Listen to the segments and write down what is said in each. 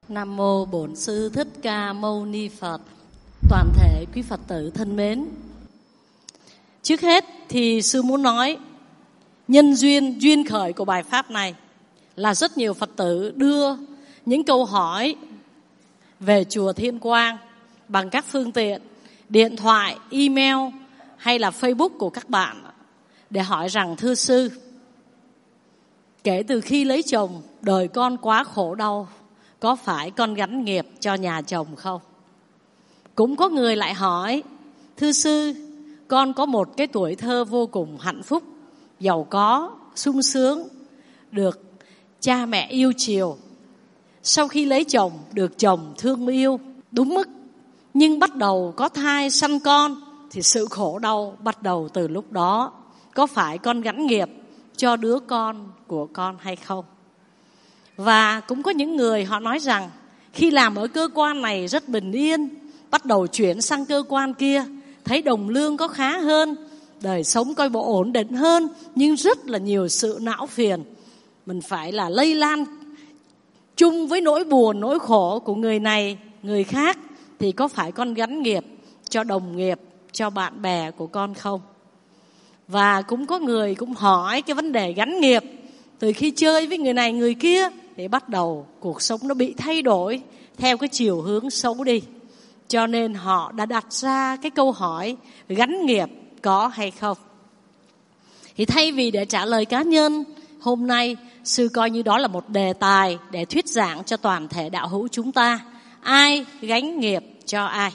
Nam mô Bổn Sư Thích Ca Mâu Ni Phật. Toàn thể quý Phật tử thân mến, trước hết thì sư muốn nói nhân duyên khởi của bài pháp này là rất nhiều Phật tử đưa những câu hỏi về chùa Thiên Quang bằng các phương tiện điện thoại, email hay là Facebook của các bạn để hỏi rằng: thưa sư, kể từ khi lấy chồng đời con quá khổ đau, có phải con gánh nghiệp cho nhà chồng không? Cũng có người lại hỏi: thưa sư, con có một cái tuổi thơ vô cùng hạnh phúc, giàu có, sung sướng, được cha mẹ yêu chiều. Sau khi lấy chồng, được chồng thương yêu đúng mức, nhưng bắt đầu có thai sanh con thì sự khổ đau bắt đầu từ lúc đó. Có phải con gánh nghiệp cho đứa con của con hay không? Và cũng có những người họ nói rằng khi làm ở cơ quan này rất bình yên, bắt đầu chuyển sang cơ quan kia, thấy đồng lương có khá hơn, đời sống coi bộ ổn định hơn, nhưng rất là nhiều sự não phiền. Mình phải là lây lan chung với nỗi buồn, nỗi khổ của người này, người khác. Thì có phải con gánh nghiệp cho đồng nghiệp, cho bạn bè của con không? Và cũng có người cũng hỏi cái vấn đề gánh nghiệp. Từ khi chơi với người này người kia thì bắt đầu cuộc sống nó bị thay đổi theo cái chiều hướng xấu đi. Cho nên họ đã đặt ra cái câu hỏi gánh nghiệp có hay không. Thì thay vì để trả lời cá nhân, hôm nay sư coi như đó là một đề tài để thuyết giảng cho toàn thể đạo hữu chúng ta. Ai gánh nghiệp cho ai?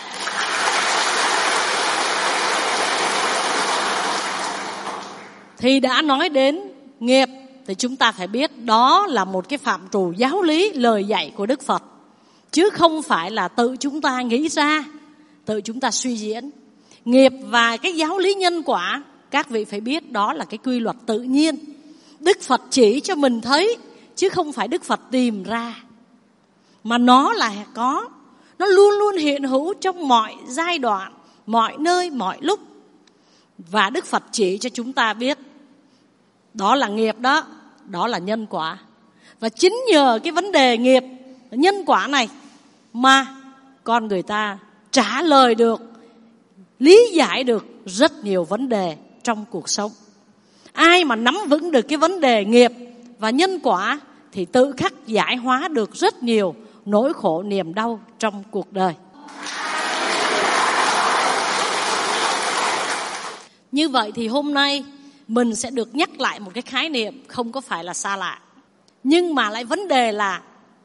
Thì đã nói đến nghiệp thì chúng ta phải biết đó là một cái phạm trù giáo lý, lời dạy của Đức Phật, chứ không phải là tự chúng ta nghĩ ra, tự chúng ta suy diễn. Nghiệp và cái giáo lý nhân quả, các vị phải biết đó là cái quy luật tự nhiên. Đức Phật chỉ cho mình thấy, chứ không phải Đức Phật tìm ra. Mà nó là có, nó luôn luôn hiện hữu trong mọi giai đoạn, mọi nơi, mọi lúc. Và Đức Phật chỉ cho chúng ta biết đó là nghiệp đó, đó là nhân quả. Và chính nhờ cái vấn đề nghiệp, nhân quả này mà con người ta trả lời được, lý giải được rất nhiều vấn đề trong cuộc sống. Ai mà nắm vững được cái vấn đề nghiệp và nhân quả thì tự khắc giải hóa được rất nhiều nỗi khổ niềm đau trong cuộc đời. Như vậy thì hôm nay mình sẽ được nhắc lại một cái khái niệm không có phải là xa lạ, nhưng mà lại vấn đề là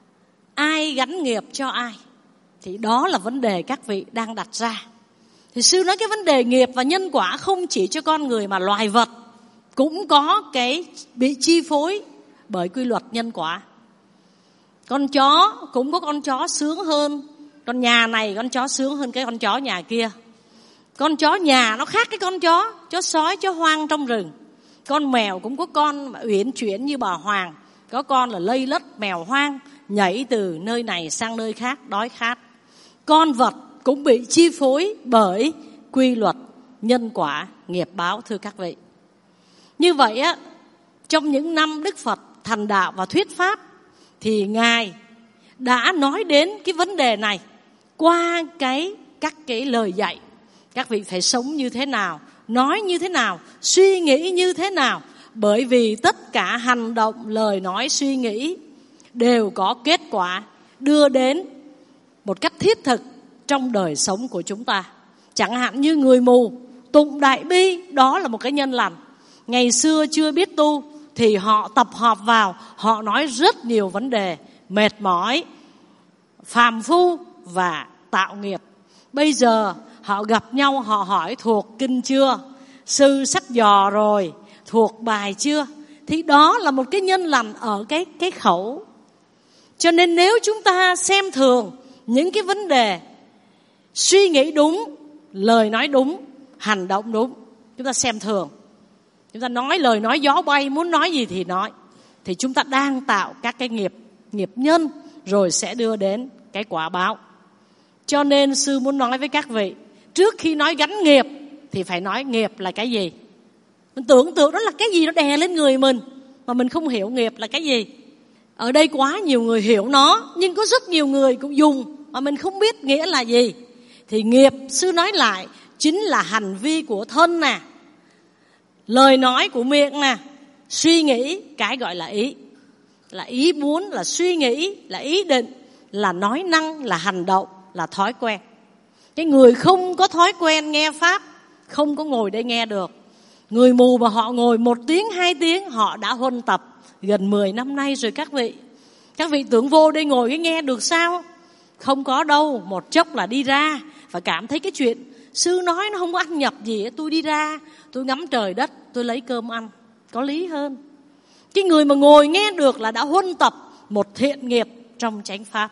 ai gánh nghiệp cho ai. Thì đó là vấn đề các vị đang đặt ra. Thì sư nói cái vấn đề nghiệp và nhân quả không chỉ cho con người mà loài vật cũng có cái bị chi phối bởi quy luật nhân quả. Con chó cũng có con chó sướng hơn, con nhà này con chó sướng hơn cái con chó nhà kia. Con chó nhà nó khác cái con chó sói, chó hoang trong rừng. Con mèo cũng có con mà uyển chuyển như bà Hoàng, có con là lây lất mèo hoang, nhảy từ nơi này sang nơi khác, đói khát. Con vật cũng bị chi phối bởi quy luật nhân quả, nghiệp báo, thưa các vị. Như vậy á, trong những năm Đức Phật thành đạo và thuyết pháp thì Ngài đã nói đến cái vấn đề này qua các cái lời dạy. Các vị phải sống như thế nào, nói như thế nào, suy nghĩ như thế nào. Bởi vì tất cả hành động, lời nói, suy nghĩ đều có kết quả đưa đến một cách thiết thực trong đời sống của chúng ta. Chẳng hạn như người mù tụng đại bi, đó là một cái nhân lành. Ngày xưa chưa biết tu thì họ tập hợp vào, họ nói rất nhiều vấn đề mệt mỏi, phàm phu và tạo nghiệp. Bây giờ họ gặp nhau, họ hỏi thuộc kinh chưa, sư sách dò rồi, thuộc bài chưa. Thì đó là một cái nhân lành ở cái khẩu. Cho nên nếu chúng ta xem thường những cái vấn đề suy nghĩ đúng, lời nói đúng, hành động đúng, chúng ta xem thường, chúng ta nói lời nói gió bay, muốn nói gì thì nói, thì chúng ta đang tạo các cái nghiệp nhân, rồi sẽ đưa đến cái quả báo. Cho nên sư muốn nói với các vị, trước khi nói gánh nghiệp thì phải nói nghiệp là cái gì. Mình tưởng tượng đó là cái gì nó đè lên người mình mà mình không hiểu nghiệp là cái gì. Ở đây quá nhiều người hiểu nó, nhưng có rất nhiều người cũng dùng mà mình không biết nghĩa là gì. Thì nghiệp, sư nói lại, chính là hành vi của thân nè, lời nói của miệng nè, suy nghĩ, cái gọi là ý. Là ý muốn, là suy nghĩ, là ý định, là nói năng, là hành động, là thói quen. Cái người không có thói quen nghe Pháp không có ngồi đây nghe được. Người mù mà họ ngồi 1 tiếng, 2 tiếng, họ đã huân tập gần 10 năm nay rồi các vị. Các vị tưởng vô đây ngồi cái nghe được sao? Không có đâu, một chốc là đi ra và cảm thấy cái chuyện sư nói nó không có ăn nhập gì. Tôi đi ra, tôi ngắm trời đất, tôi lấy cơm ăn, có lý hơn. Cái người mà ngồi nghe được là đã huân tập một thiện nghiệp trong chánh Pháp.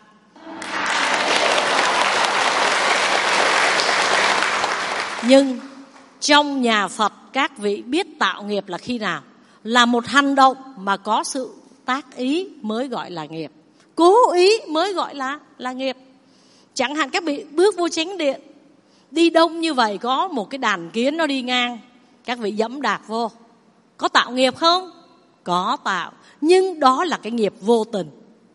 Nhưng trong nhà Phật các vị biết tạo nghiệp là khi nào? Là một hành động mà có sự tác ý mới gọi là nghiệp. Cố ý mới gọi là nghiệp. Chẳng hạn các vị bước vô chánh điện, đi đông như vậy có một cái đàn kiến nó đi ngang, các vị dẫm đạp vô, có tạo nghiệp không? Có tạo, nhưng đó là cái nghiệp vô tình.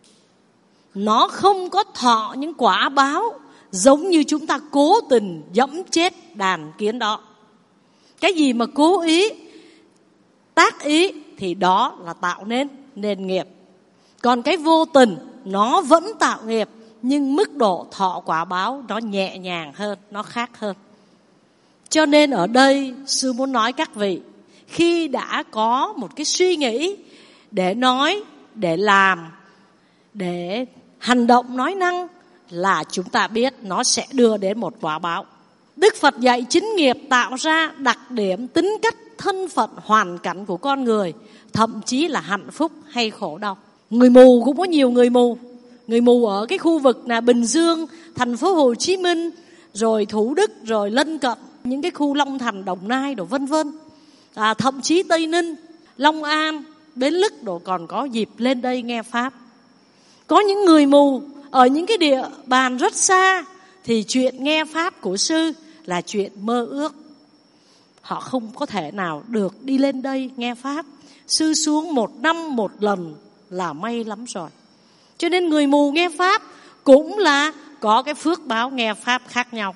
Nó không có thọ những quả báo giống như chúng ta cố tình dẫm chết đàn kiến đó. Cái gì mà cố ý, tác ý thì đó là tạo nên nghiệp. Còn cái vô tình nó vẫn tạo nghiệp, nhưng mức độ thọ quả báo nó nhẹ nhàng hơn, nó khác hơn. Cho nên ở đây sư muốn nói các vị, khi đã có một cái suy nghĩ để nói, để làm, để hành động nói năng, là chúng ta biết nó sẽ đưa đến một quả báo. Đức Phật dạy chính nghiệp tạo ra đặc điểm, tính cách, thân phận, hoàn cảnh của con người, thậm chí là hạnh phúc hay khổ đau. Người mù cũng có nhiều người mù. Người mù ở cái khu vực là Bình Dương, thành phố Hồ Chí Minh, rồi Thủ Đức, rồi lân cận, những cái khu Long Thành, Đồng Nai, đồ vân vân. Thậm chí Tây Ninh, Long An, Bến Lức đồ còn có dịp lên đây nghe Pháp. Có những người mù ở những cái địa bàn rất xa thì chuyện nghe Pháp của sư là chuyện mơ ước. Họ không có thể nào được đi lên đây nghe Pháp. Sư xuống 1 năm 1 lần là may lắm rồi. Cho nên người mù nghe Pháp cũng là có cái phước báo nghe Pháp khác nhau.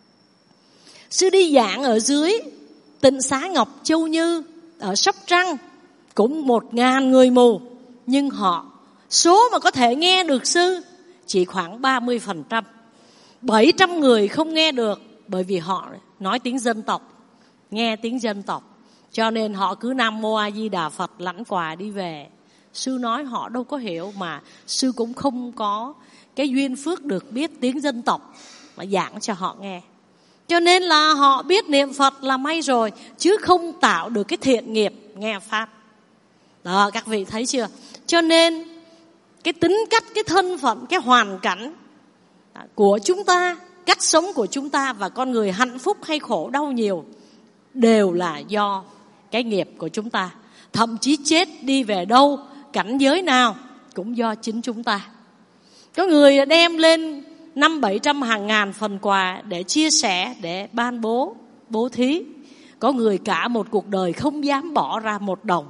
Sư đi giảng ở dưới Tịnh Xá Ngọc Châu Như ở Sóc Trăng, cũng 1.000 người mù, nhưng họ số mà có thể nghe được sư chỉ khoảng 30%. 700 người không nghe được, bởi vì họ nói tiếng dân tộc, nghe tiếng dân tộc, cho nên họ cứ Nam Mô A Di Đà Phật lãnh quà đi về. Sư nói họ đâu có hiểu, mà sư cũng không có cái duyên phước được biết tiếng dân tộc mà giảng cho họ nghe. Cho nên là họ biết niệm Phật là may rồi, chứ không tạo được cái thiện nghiệp nghe Pháp. Đó, các vị thấy chưa? Cho nên cái tính cách, cái thân phận, cái hoàn cảnh của chúng ta, cách sống của chúng ta và con người hạnh phúc hay khổ đau nhiều đều là do cái nghiệp của chúng ta. Thậm chí chết đi về đâu, cảnh giới nào cũng do chính chúng ta. Có người đem lên 500-700 hàng ngàn phần quà để chia sẻ, để ban bố thí. Có người cả một cuộc đời không dám bỏ ra 1 đồng.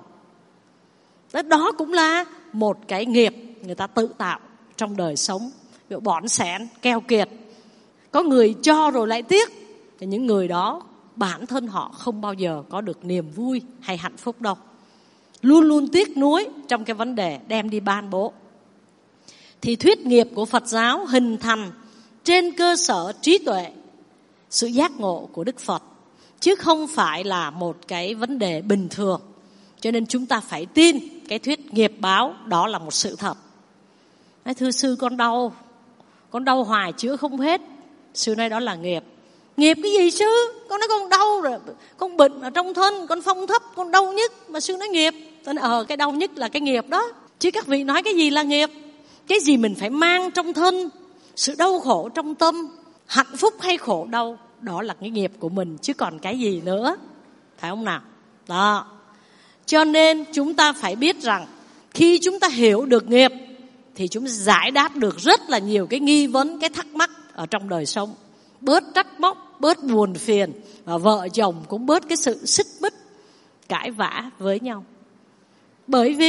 Đó cũng là một cái nghiệp người ta tự tạo trong đời sống. Ví dụ bỏn xẻn, keo kiệt. Có người cho rồi lại tiếc. Thì những người đó bản thân họ không bao giờ có được niềm vui hay hạnh phúc đâu. Luôn luôn tiếc nuối trong cái vấn đề đem đi ban bố. Thì thuyết nghiệp của Phật giáo hình thành trên cơ sở trí tuệ, sự giác ngộ của Đức Phật, chứ không phải là một cái vấn đề bình thường. Cho nên chúng ta phải tin cái thuyết nghiệp báo đó là một sự thật. Thưa sư, con đau hoài chữa không hết. Sư nói đó là nghiệp. Nghiệp cái gì sư? Con nói con đau rồi, con bệnh ở trong thân, con phong thấp, con đau nhức, mà sư nói nghiệp. Tôi nói cái đau nhức là cái nghiệp đó. Chứ các vị nói cái gì là nghiệp? Cái gì mình phải mang trong thân, sự đau khổ trong tâm, hạnh phúc hay khổ đau, đó là cái nghiệp của mình, chứ còn cái gì nữa. Phải không nào? Đó. Cho nên chúng ta phải biết rằng khi chúng ta hiểu được nghiệp thì chúng ta giải đáp được rất là nhiều cái nghi vấn, cái thắc mắc ở trong đời sống. Bớt trách móc, bớt buồn phiền, và vợ chồng cũng bớt cái sự xích mích, cãi vã với nhau. Bởi vì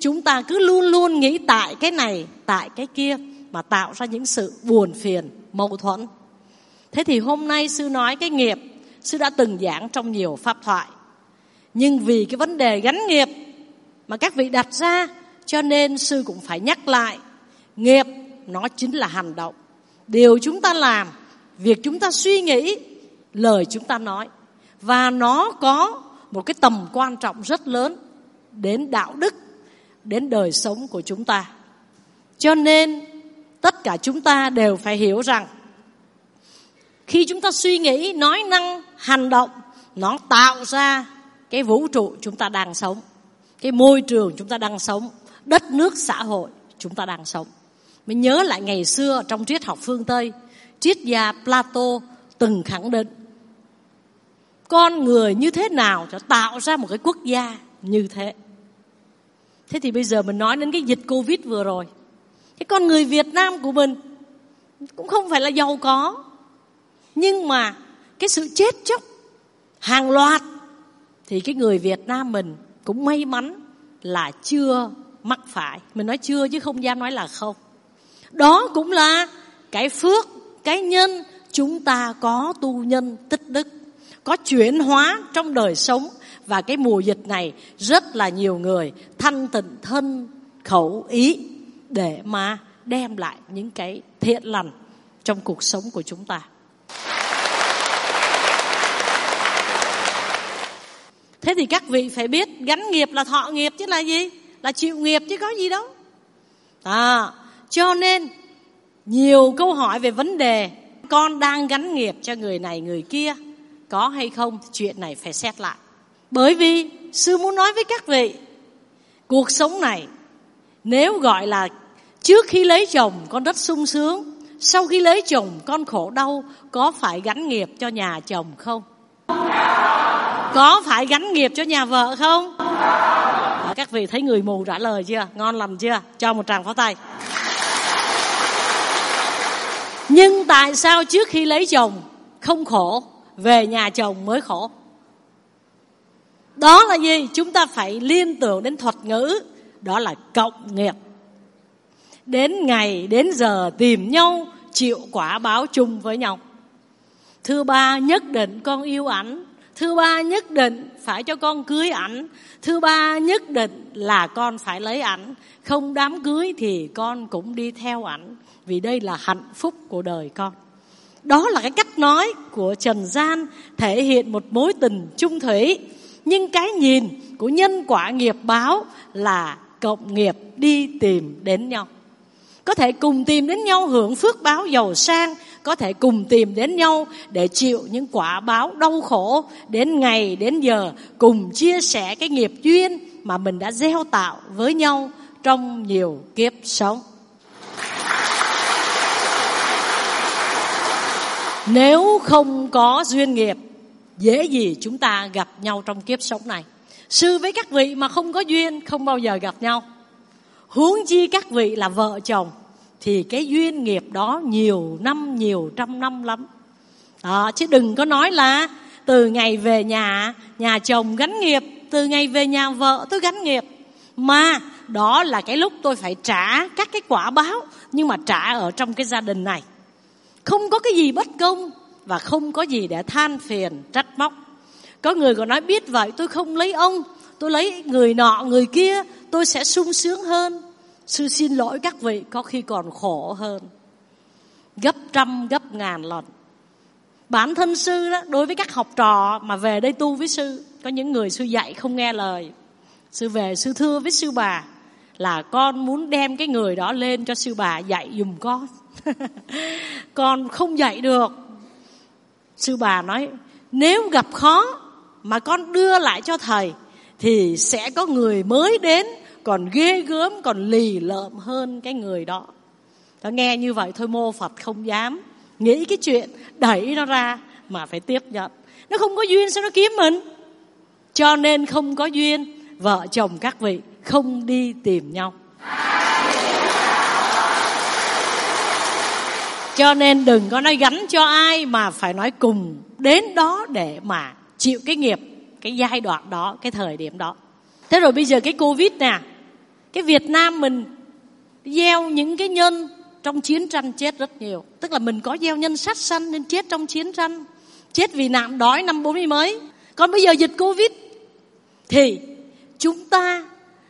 chúng ta cứ luôn luôn nghĩ tại cái này, tại cái kia, mà tạo ra những sự buồn phiền, mâu thuẫn. Thế thì hôm nay sư nói cái nghiệp, sư đã từng giảng trong nhiều pháp thoại. Nhưng vì cái vấn đề gắn nghiệp mà các vị đặt ra, cho nên sư cũng phải nhắc lại. Nghiệp nó chính là hành động, điều chúng ta làm, việc chúng ta suy nghĩ, lời chúng ta nói. Và nó có một cái tầm quan trọng rất lớn đến đạo đức, đến đời sống của chúng ta. Cho nên tất cả chúng ta đều phải hiểu rằng khi chúng ta suy nghĩ, nói năng, hành động, nó tạo ra cái vũ trụ chúng ta đang sống, cái môi trường chúng ta đang sống, đất nước xã hội chúng ta đang sống. Mình nhớ lại ngày xưa trong triết học phương Tây, triết gia Plato từng khẳng định con người như thế nào cho tạo ra một cái quốc gia như thế. Thế thì bây giờ mình nói đến cái dịch Covid vừa rồi, cái con người Việt Nam của mình cũng không phải là giàu có, nhưng mà cái sự chết chóc hàng loạt thì cái người Việt Nam mình cũng may mắn là chưa mắc phải. Mình nói chưa chứ không dám nói là không. Đó cũng là cái phước, cái nhân chúng ta có tu nhân tích đức, có chuyển hóa trong đời sống. Và cái mùa dịch này rất là nhiều người thanh tịnh thân khẩu ý để mà đem lại những cái thiện lành trong cuộc sống của chúng ta. Thế thì các vị phải biết gắn nghiệp là thọ nghiệp chứ là gì? Là chịu nghiệp chứ có gì đâu. Cho nên nhiều câu hỏi về vấn đề con đang gắn nghiệp cho người này người kia có hay không, chuyện này phải xét lại. Bởi vì sư muốn nói với các vị, cuộc sống này nếu gọi là trước khi lấy chồng con rất sung sướng, sau khi lấy chồng con khổ đau, có phải gắn nghiệp cho nhà chồng không? Có phải gắn nghiệp cho nhà vợ không? Các vị thấy người mù trả lời chưa? Ngon lành chưa? Cho một tràng pháo tay. Nhưng tại sao trước khi lấy chồng không khổ, về nhà chồng mới khổ? Đó là gì? Chúng ta phải liên tưởng đến thuật ngữ, đó là cộng nghiệp. Đến ngày, đến giờ tìm nhau, chịu quả báo chung với nhau. Thưa ba, nhất định con yêu ảnh. Thưa ba, nhất định phải cho con cưới ảnh. Thưa ba, nhất định là con phải lấy ảnh. Không đám cưới thì con cũng đi theo ảnh, vì đây là hạnh phúc của đời con. Đó là cái cách nói của trần gian, thể hiện một mối tình chung thủy. Nhưng cái nhìn của nhân quả nghiệp báo là cộng nghiệp đi tìm đến nhau. Có thể cùng tìm đến nhau hưởng phước báo giàu sang, có thể cùng tìm đến nhau để chịu những quả báo đau khổ. Đến ngày, đến giờ cùng chia sẻ cái nghiệp duyên mà mình đã gieo tạo với nhau trong nhiều kiếp sống. Nếu không có duyên nghiệp, dễ gì chúng ta gặp nhau trong kiếp sống này. Sư với các vị mà không có duyên không bao giờ gặp nhau. Huống chi các vị là vợ chồng thì cái duyên nghiệp đó nhiều năm, nhiều trăm năm lắm. Chứ đừng có nói là từ ngày về nhà chồng gắn nghiệp, từ ngày về nhà vợ tôi gắn nghiệp. Mà đó là cái lúc tôi phải trả các cái quả báo, nhưng mà trả ở trong cái gia đình này. Không có cái gì bất công và không có gì để than phiền, trách móc. Có người còn nói biết vậy tôi không lấy ông, tôi lấy người nọ người kia, tôi sẽ sung sướng hơn. Sư xin lỗi các vị, có khi còn khổ hơn, gấp trăm gấp ngàn lần. Bản thân sư đó, đối với các học trò mà về đây tu với sư, có những người sư dạy không nghe lời, sư về sư thưa với sư bà là con muốn đem cái người đó lên cho sư bà dạy giùm con. Con không dạy được. Sư bà nói nếu gặp khó mà con đưa lại cho thầy thì sẽ có người mới đến còn ghê gớm, còn lì lợm hơn cái người đó. Nó nghe như vậy thôi Mô Phật không dám nghĩ cái chuyện đẩy nó ra mà phải tiếp nhận. Nó không có duyên sao nó kiếm mình? Cho nên không có duyên, vợ chồng các vị không đi tìm nhau. Cho nên đừng có nói gắn cho ai, mà phải nói cùng đến đó để mà chịu cái nghiệp, cái giai đoạn đó, cái thời điểm đó. Thế rồi bây giờ cái Covid nè, Cái Việt Nam mình gieo những cái nhân trong chiến tranh chết rất nhiều. Tức là mình có gieo nhân sát sanh nên chết trong chiến tranh, chết vì nạn đói năm 40 mấy. Còn bây giờ dịch Covid thì chúng ta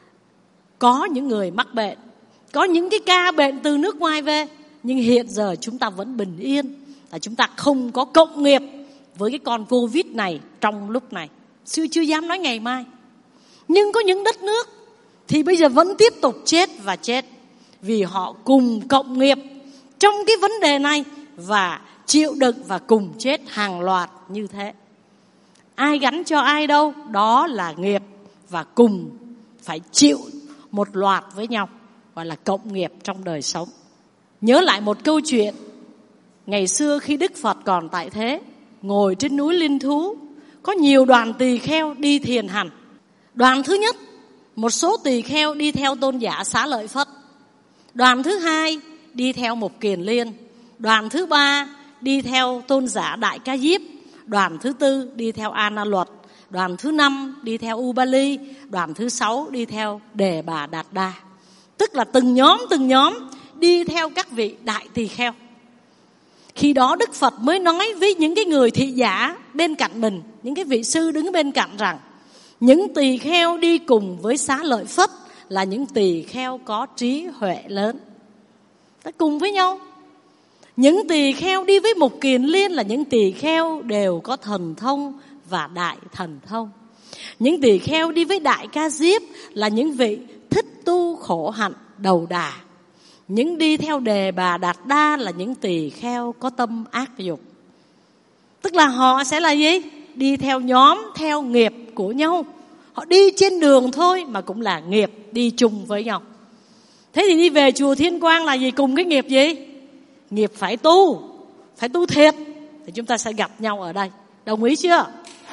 có những người mắc bệnh, có những cái ca bệnh từ nước ngoài về, nhưng hiện giờ chúng ta vẫn bình yên, là chúng ta không có cộng nghiệp với cái con Covid này trong lúc này. Chưa dám nói ngày mai. Nhưng có những đất nước thì bây giờ vẫn tiếp tục chết và chết, vì họ cùng cộng nghiệp trong cái vấn đề này và chịu đựng và cùng chết hàng loạt như thế. Ai gắn cho ai đâu, đó là nghiệp và cùng phải chịu một loạt với nhau, gọi là cộng nghiệp trong đời sống. Nhớ lại một câu chuyện ngày xưa khi Đức Phật còn tại thế, ngồi trên núi Linh Thú, có nhiều đoàn tỳ kheo đi thiền hành. Đoàn thứ nhất, một số tỳ kheo đi theo tôn giả Xá Lợi Phất. Đoàn thứ hai đi theo Mục Kiền Liên. Đoàn thứ ba đi theo tôn giả Đại Ca Diếp. Đoàn thứ tư đi theo A Na Luật. Đoàn thứ năm đi theo Ubali. Đoàn thứ sáu đi theo Đề Bà Đạt Đa. Tức là từng nhóm đi theo các vị đại tỳ kheo. Khi đó Đức Phật mới nói với những cái người thị giả bên cạnh mình, những cái vị sư đứng bên cạnh rằng những tỳ kheo đi cùng với Xá Lợi Phất là những tỳ kheo có trí huệ lớn. Ta cùng với nhau. Những tỳ kheo đi với Mục Kiền Liên là những tỳ kheo đều có thần thông và đại thần thông. Những tỳ kheo đi với Đại Ca Diếp là những vị thích tu khổ hạnh đầu đà. Những đi theo Đề Bà Đạt Đa là những tỳ kheo có tâm ác dục. Tức là họ sẽ là gì? Đi theo nhóm, theo nghiệp của nhau. Họ đi trên đường thôi mà cũng là nghiệp đi chung với nhau. Thế thì đi về chùa Thiên Quang là gì? Cùng cái nghiệp gì? Nghiệp phải tu thiệt. Thì chúng ta sẽ gặp nhau ở đây. Đồng ý chưa?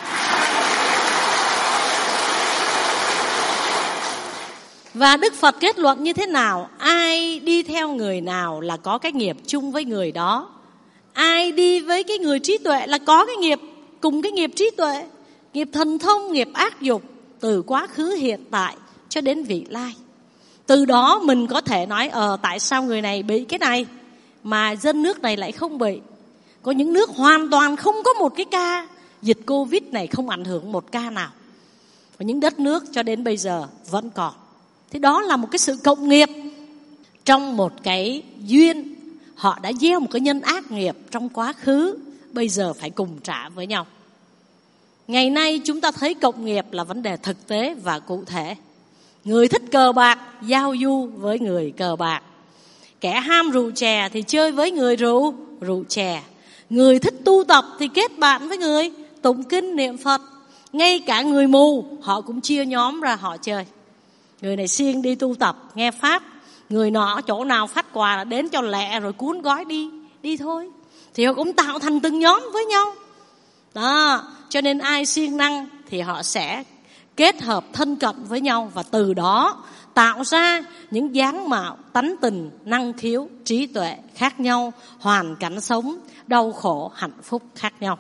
Và Đức Phật kết luận như thế nào? Ai đi theo người nào là có cái nghiệp chung với người đó. Ai đi với cái người trí tuệ là có cái nghiệp, cùng cái nghiệp trí tuệ. Nghiệp thần thông, nghiệp ác dục, từ quá khứ hiện tại cho đến vị lai. Từ đó mình có thể nói tại sao người này bị cái này mà dân nước này lại không bị. Có những nước hoàn toàn không có một cái ca dịch Covid này, không ảnh hưởng một ca nào. Có những đất nước cho đến bây giờ vẫn còn. Thế đó là một cái sự cộng nghiệp trong một cái duyên. Họ đã gieo một cái nhân ác nghiệp trong quá khứ, bây giờ phải cùng trả với nhau. Ngày nay chúng ta thấy cộng nghiệp là vấn đề thực tế và cụ thể. Người thích cờ bạc giao du với người cờ bạc. Kẻ ham rượu chè thì chơi với người rượu chè. Người thích tu tập thì kết bạn với người tụng kinh niệm Phật. Ngay cả người mù họ cũng chia nhóm ra họ chơi. Người này siêng đi tu tập nghe pháp, người nọ chỗ nào phát quà là đến cho lẹ rồi cuốn gói đi thôi. Thì họ cũng tạo thành từng nhóm với nhau. Đó, cho nên ai siêng năng thì họ sẽ kết hợp thân cận với nhau, và từ đó tạo ra những dáng mạo, tánh tình, năng khiếu, trí tuệ khác nhau, hoàn cảnh sống, đau khổ, hạnh phúc khác nhau.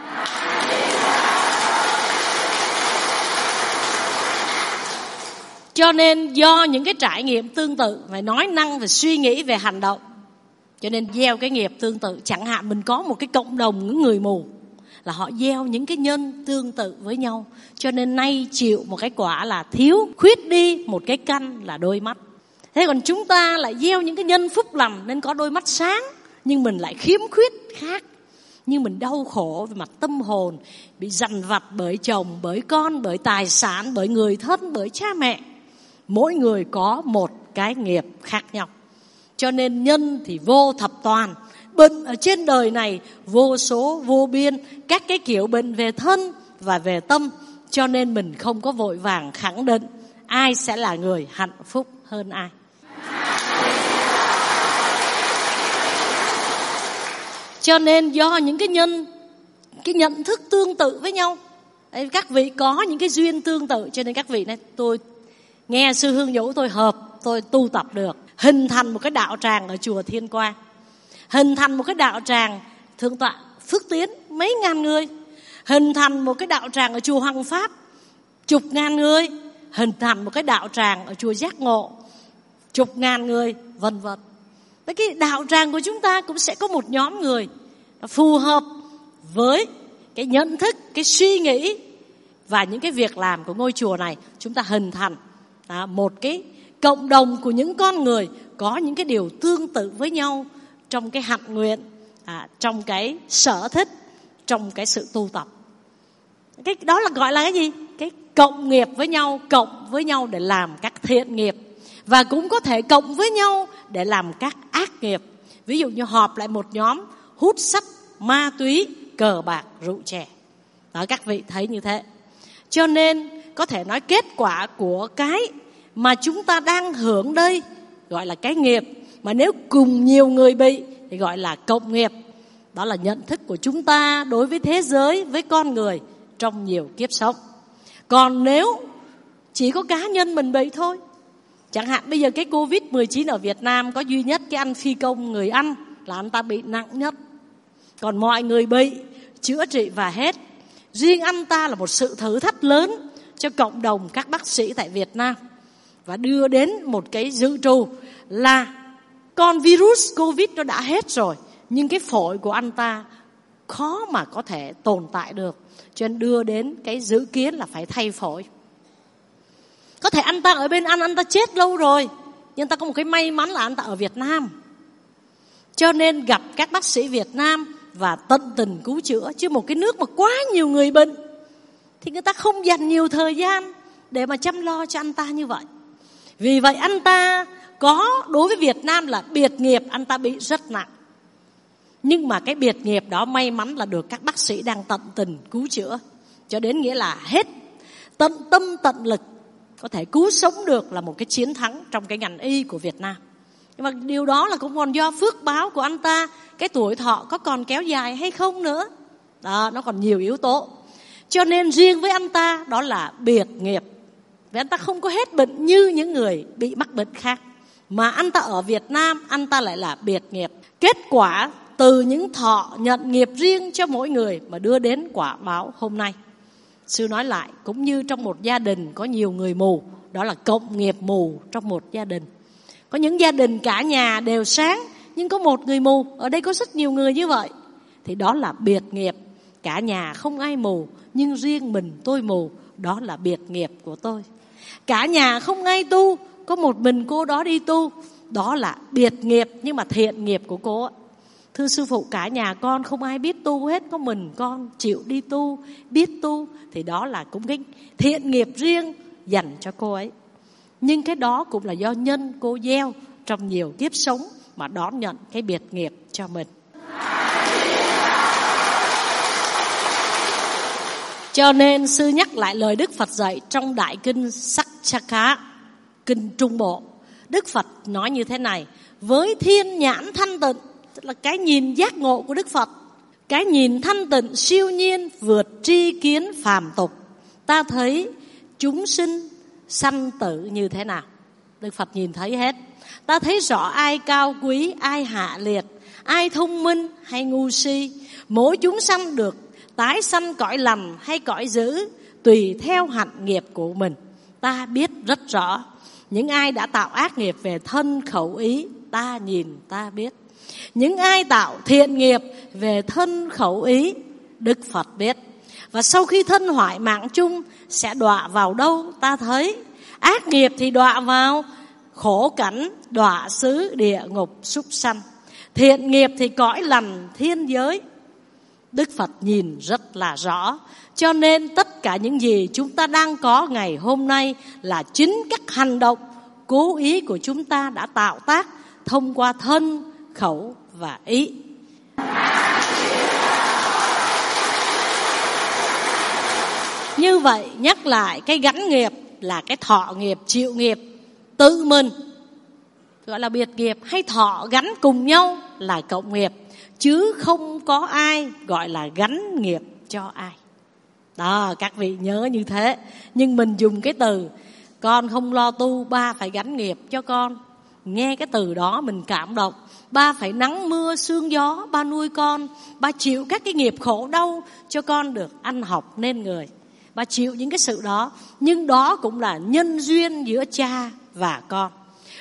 Cho nên do những cái trải nghiệm tương tự, phải nói năng, phải suy nghĩ về hành động, cho nên gieo cái nghiệp tương tự. Chẳng hạn mình có một cái cộng đồng những người mù, là họ gieo những cái nhân tương tự với nhau, cho nên nay chịu một cái quả là thiếu khuyết đi một cái căn là đôi mắt. Thế còn chúng ta lại gieo những cái nhân phúc lành nên có đôi mắt sáng, nhưng mình lại khiếm khuyết khác. Nhưng mình đau khổ về mặt tâm hồn, bị dằn vặt bởi chồng, bởi con, bởi tài sản, bởi người thân, bởi cha mẹ. Mỗi người có một cái nghiệp khác nhau. Cho nên nhân thì vô thập toàn. Bệnh ở trên đời này vô số vô biên, các cái kiểu bệnh về thân và về tâm. Cho nên mình không có vội vàng khẳng định ai sẽ là người hạnh phúc hơn ai. Cho nên do những cái nhận thức tương tự với nhau, các vị có những cái duyên tương tự, cho nên các vị này, tôi nghe sư Hương dỗ tôi hợp, tôi tu tập được, hình thành một cái đạo tràng ở chùa Thiên Quang, hình thành một cái đạo tràng Thượng tọa Phước Tiến mấy ngàn người, hình thành một cái đạo tràng ở chùa Hoàng Pháp chục ngàn người, hình thành một cái đạo tràng ở chùa Giác Ngộ chục ngàn người, vân vân. Với cái đạo tràng của chúng ta cũng sẽ có một nhóm người phù hợp với cái nhận thức, cái suy nghĩ và những cái việc làm của ngôi chùa này. Chúng ta hình thành một cái cộng đồng của những con người có những cái điều tương tự với nhau trong cái hạnh nguyện, trong cái sở thích, trong cái sự tu tập. Cái đó là gọi là cái gì? Cái cộng nghiệp với nhau, cộng với nhau để làm các thiện nghiệp, và cũng có thể cộng với nhau để làm các ác nghiệp. Ví dụ như họp lại một nhóm hút sách, ma túy, cờ bạc, rượu chè. Đó, các vị thấy như thế. Cho nên có thể nói kết quả của cái mà chúng ta đang hưởng đây gọi là cái nghiệp, mà nếu cùng nhiều người bị thì gọi là cộng nghiệp. Đó là nhận thức của chúng ta đối với thế giới, với con người trong nhiều kiếp sống. Còn nếu chỉ có cá nhân mình bị thôi, chẳng hạn bây giờ cái Covid-19 ở Việt Nam có duy nhất cái anh phi công người Anh là anh ta bị nặng nhất. Còn mọi người bị chữa trị và hết. Riêng anh ta là một sự thử thách lớn cho cộng đồng các bác sĩ tại Việt Nam, và đưa đến một cái dự trù là con virus Covid nó đã hết rồi, nhưng cái phổi của anh ta khó mà có thể tồn tại được, cho nên đưa đến cái dự kiến là phải thay phổi. Có thể anh ta ở bên Anh, anh ta chết lâu rồi, nhưng anh ta có một cái may mắn là anh ta ở Việt Nam, cho nên gặp các bác sĩ Việt Nam và tận tình cứu chữa. Chứ một cái nước mà quá nhiều người bệnh thì người ta không dành nhiều thời gian để mà chăm lo cho anh ta như vậy. Vì vậy anh ta có, đối với Việt Nam là biệt nghiệp, anh ta bị rất nặng. Nhưng mà cái biệt nghiệp đó may mắn là được các bác sĩ đang tận tình cứu chữa, cho đến nghĩa là hết tận tâm tận lực có thể cứu sống được, là một cái chiến thắng trong cái ngành y của Việt Nam. Nhưng mà điều đó là cũng còn do phước báo của anh ta, cái tuổi thọ có còn kéo dài hay không nữa. Đó, nó còn nhiều yếu tố. Cho nên riêng với anh ta đó là biệt nghiệp. Vì anh ta không có hết bệnh như những người bị mắc bệnh khác, mà anh ta ở Việt Nam anh ta lại là biệt nghiệp. Kết quả từ những thọ nhận nghiệp riêng cho mỗi người mà đưa đến quả báo hôm nay. Sư nói lại, cũng như trong một gia đình có nhiều người mù, đó là cộng nghiệp mù trong một gia đình. Có những gia đình cả nhà đều sáng nhưng có một người mù. Ở đây có rất nhiều người như vậy, thì đó là biệt nghiệp. Cả nhà không ai mù, nhưng riêng mình tôi mù, đó là biệt nghiệp của tôi. Cả nhà không ai tu, có một mình cô đó đi tu, đó là biệt nghiệp nhưng mà thiện nghiệp của cô. Thưa sư phụ, cả nhà con không ai biết tu hết, có mình con chịu đi tu, biết tu, thì đó là cũng cái thiện nghiệp riêng dành cho cô ấy. Nhưng cái đó cũng là do nhân cô gieo trong nhiều kiếp sống mà đón nhận cái biệt nghiệp cho mình. Cho nên sư nhắc lại lời Đức Phật dạy trong Đại Kinh Sakchaka, Kinh Trung Bộ. Đức Phật nói như thế này: với thiên nhãn thanh tịnh, tức là cái nhìn giác ngộ của Đức Phật, cái nhìn thanh tịnh siêu nhiên vượt tri kiến phàm tục, ta thấy chúng sinh sanh tử như thế nào. Đức Phật nhìn thấy hết. Ta thấy rõ ai cao quý, ai hạ liệt, ai thông minh hay ngu si. Mỗi chúng sanh được tái sanh cõi lành hay cõi dữ, tùy theo hạnh nghiệp của mình. Ta biết rất rõ. Những ai đã tạo ác nghiệp về thân khẩu ý, ta nhìn ta biết. Những ai tạo thiện nghiệp về thân khẩu ý, Đức Phật biết. Và sau khi thân hoại mạng chung sẽ đọa vào đâu, ta thấy. Ác nghiệp thì đọa vào khổ cảnh, đọa xứ địa ngục súc sanh. Thiện nghiệp thì cõi lành thiên giới. Đức Phật nhìn rất là rõ. Cho nên tất cả những gì chúng ta đang có ngày hôm nay là chính các hành động cố ý của chúng ta đã tạo tác thông qua thân, khẩu và ý. Như vậy nhắc lại, cái gắn nghiệp là cái thọ nghiệp, chịu nghiệp tự mình, gọi là biệt nghiệp, hay thọ gắn cùng nhau là cộng nghiệp, chứ không có ai gọi là gắn nghiệp cho ai. Đó, các vị nhớ như thế. Nhưng mình dùng cái từ con không lo tu, ba phải gánh nghiệp cho con. Nghe cái từ đó mình cảm động. Ba phải nắng mưa sương gió, ba nuôi con. Ba chịu các cái nghiệp khổ đau cho con được ăn học nên người. Ba chịu những cái sự đó. Nhưng đó cũng là nhân duyên giữa cha và con.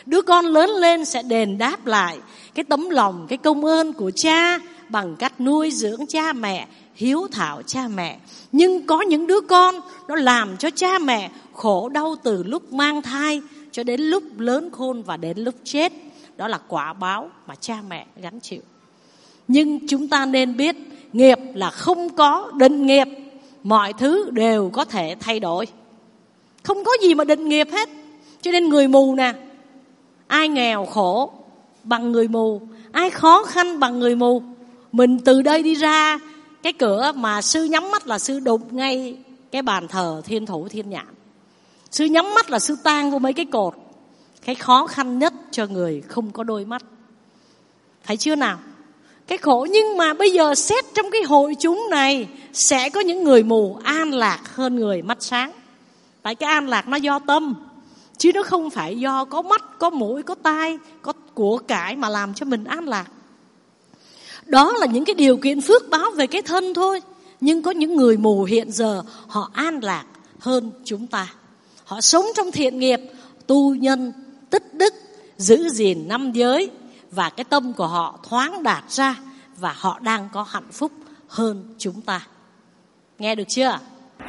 Đứa con lớn lên sẽ đền đáp lại cái tấm lòng, cái công ơn của cha bằng cách nuôi dưỡng cha mẹ, hiếu thảo cha mẹ. Nhưng có những đứa con nó làm cho cha mẹ khổ đau từ lúc mang thai cho đến lúc lớn khôn và đến lúc chết. Đó là quả báo mà cha mẹ gánh chịu. Nhưng chúng ta nên biết nghiệp là không có định nghiệp. Mọi thứ đều có thể thay đổi. Không có gì mà định nghiệp hết. Cho nên người mù nè, ai nghèo khổ bằng người mù, ai khó khăn bằng người mù. Mình từ đây đi ra cái cửa mà sư nhắm mắt là sư đụng ngay cái bàn thờ Thiên Thủ Thiên Nhãn. Sư nhắm mắt là sư tang vô mấy cái cột. Cái khó khăn nhất cho người không có đôi mắt. Thấy chưa nào? Cái khổ, nhưng mà bây giờ xét trong cái hội chúng này sẽ có những người mù an lạc hơn người mắt sáng. Tại cái an lạc nó do tâm, chứ nó không phải do có mắt, có mũi, có tai, có của cải mà làm cho mình an lạc. Đó là những cái điều kiện phước báo về cái thân thôi. Nhưng có những người mù hiện giờ họ an lạc hơn chúng ta. Họ sống trong thiện nghiệp, tu nhân, tích đức, giữ gìn năm giới, và cái tâm của họ thoáng đạt ra, và họ đang có hạnh phúc hơn chúng ta. Nghe được chưa?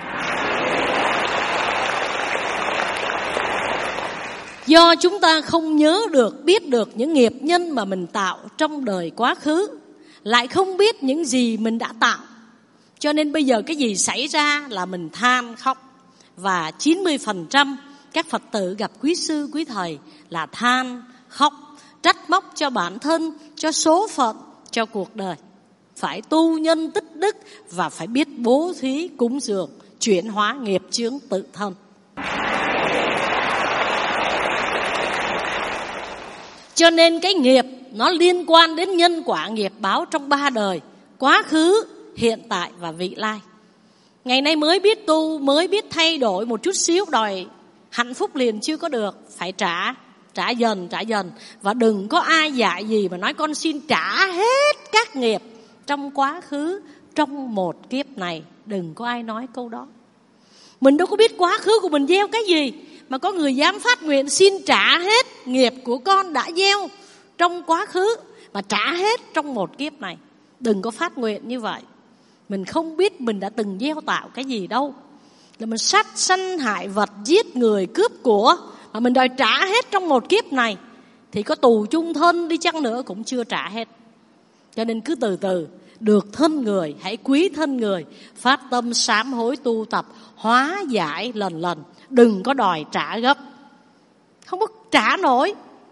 Do chúng ta không nhớ được, biết được những nghiệp nhân mà mình tạo trong đời quá khứ, lại không biết những gì mình đã tạo, cho nên bây giờ cái gì xảy ra là mình than khóc. Và 90% các Phật tử gặp quý sư, quý thầy là than khóc, trách móc cho bản thân, cho số phận, cho cuộc đời. Phải tu nhân tích đức và phải biết bố thí cúng dường, chuyển hóa nghiệp chướng tự thân. Cho nên cái nghiệp nó liên quan đến nhân quả nghiệp báo trong 3 đời: quá khứ, hiện tại và vị lai. Ngày nay mới biết tu, mới biết thay đổi một chút xíu, đòi hạnh phúc liền chưa có được. Phải trả dần. Và đừng có ai dạy gì mà nói con xin trả hết các nghiệp trong quá khứ trong một kiếp này. Đừng có ai nói câu đó. Mình đâu có biết quá khứ của mình gieo cái gì mà có người dám phát nguyện xin trả hết nghiệp của con đã gieo trong quá khứ, mà trả hết trong một kiếp này. Đừng có phát nguyện như vậy. Mình không biết mình đã từng gieo tạo cái gì đâu. Là mình sát sanh hại vật, giết người, cướp của, mà mình đòi trả hết trong một kiếp này, thì có tù chung thân đi chăng nữa cũng chưa trả hết. Cho nên cứ từ từ, được thân người, hãy quý thân người, phát tâm sám hối tu tập, hóa giải lần lần. Đừng có đòi trả gấp, không có trả nổi.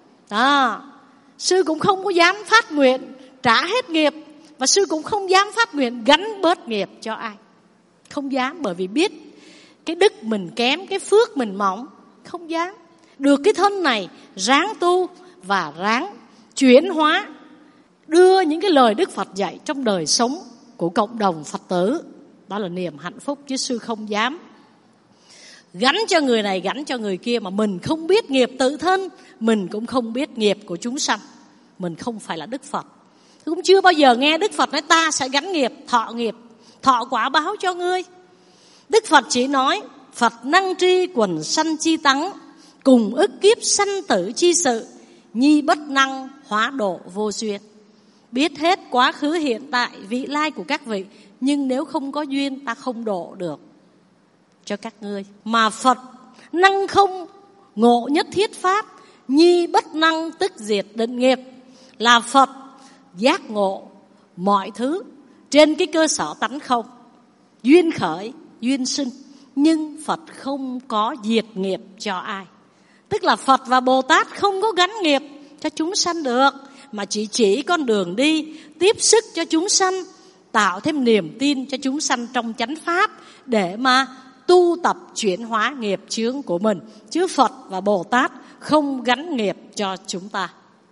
Sư cũng không có dám phát nguyện trả hết nghiệp, và sư cũng không dám phát nguyện gánh bớt nghiệp cho ai. Không dám, bởi vì biết cái đức mình kém, cái phước mình mỏng. Không dám. Được cái thân này ráng tu và ráng chuyển hóa, đưa những cái lời Đức Phật dạy trong đời sống của cộng đồng Phật tử. Đó là niềm hạnh phúc, chứ sư không dám gánh cho người này, gánh cho người kia mà mình không biết nghiệp tự thân, mình cũng không biết nghiệp của chúng sanh. Mình không phải là Đức Phật. Cũng chưa bao giờ nghe Đức Phật nói ta sẽ gánh nghiệp, thọ quả báo cho ngươi. Đức Phật chỉ nói Phật năng tri quần sanh chi tắng, cùng ức kiếp sanh tử chi sự, nhi bất năng hóa độ vô duyên. Biết hết quá khứ, hiện tại, vị lai của các vị, nhưng nếu không có duyên ta không độ được cho các ngươi. Mà Phật năng không ngộ nhất thiết pháp, nhi bất năng tức diệt định nghiệp. Là Phật giác ngộ mọi thứ trên cái cơ sở tánh không, duyên khởi, duyên sinh. Nhưng Phật không có diệt nghiệp cho ai. Tức là Phật và Bồ Tát không có gánh nghiệp cho chúng sanh được, mà chỉ con đường đi, tiếp sức cho chúng sanh, tạo thêm niềm tin cho chúng sanh trong chánh pháp, để mà tu tập chuyển hóa nghiệp chướng của mình. Chứ Phật và Bồ Tát không gánh nghiệp cho chúng ta.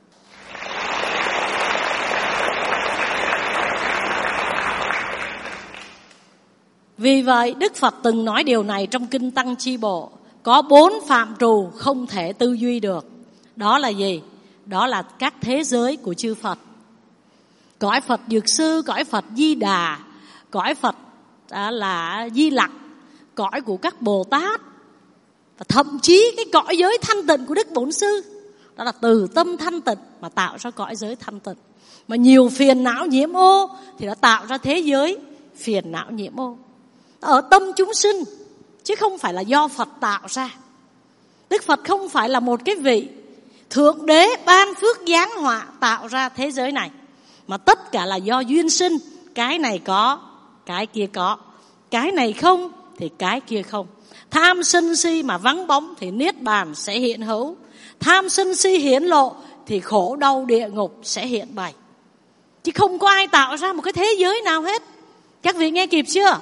Vì vậy Đức Phật từng nói điều này trong Kinh Tăng Chi Bộ. Có 4 phạm trù không thể tư duy được. Đó là gì? Đó là các thế giới của chư Phật. Cõi Phật Dược Sư, cõi Phật Di Đà, cõi Phật là Di Lặc, cõi của các Bồ Tát, và thậm chí cái cõi giới thanh tịnh của Đức Bổn Sư. Đó là từ tâm thanh tịnh mà tạo ra cõi giới thanh tịnh. Mà nhiều phiền não nhiễm ô thì nó tạo ra thế giới phiền não nhiễm ô. Ở tâm chúng sinh, chứ không phải là do Phật tạo ra. Đức Phật không phải là một cái vị Thượng Đế ban phước giáng họa tạo ra thế giới này, mà tất cả là do duyên sinh. Cái này có, cái kia có. Cái này không thì cái kia không. Tham sân si mà vắng bóng thì niết bàn sẽ hiện hữu. Tham sân si hiển lộ thì khổ đau địa ngục sẽ hiện bày. Chứ không có ai tạo ra một cái thế giới nào hết. Các vị nghe kịp chưa?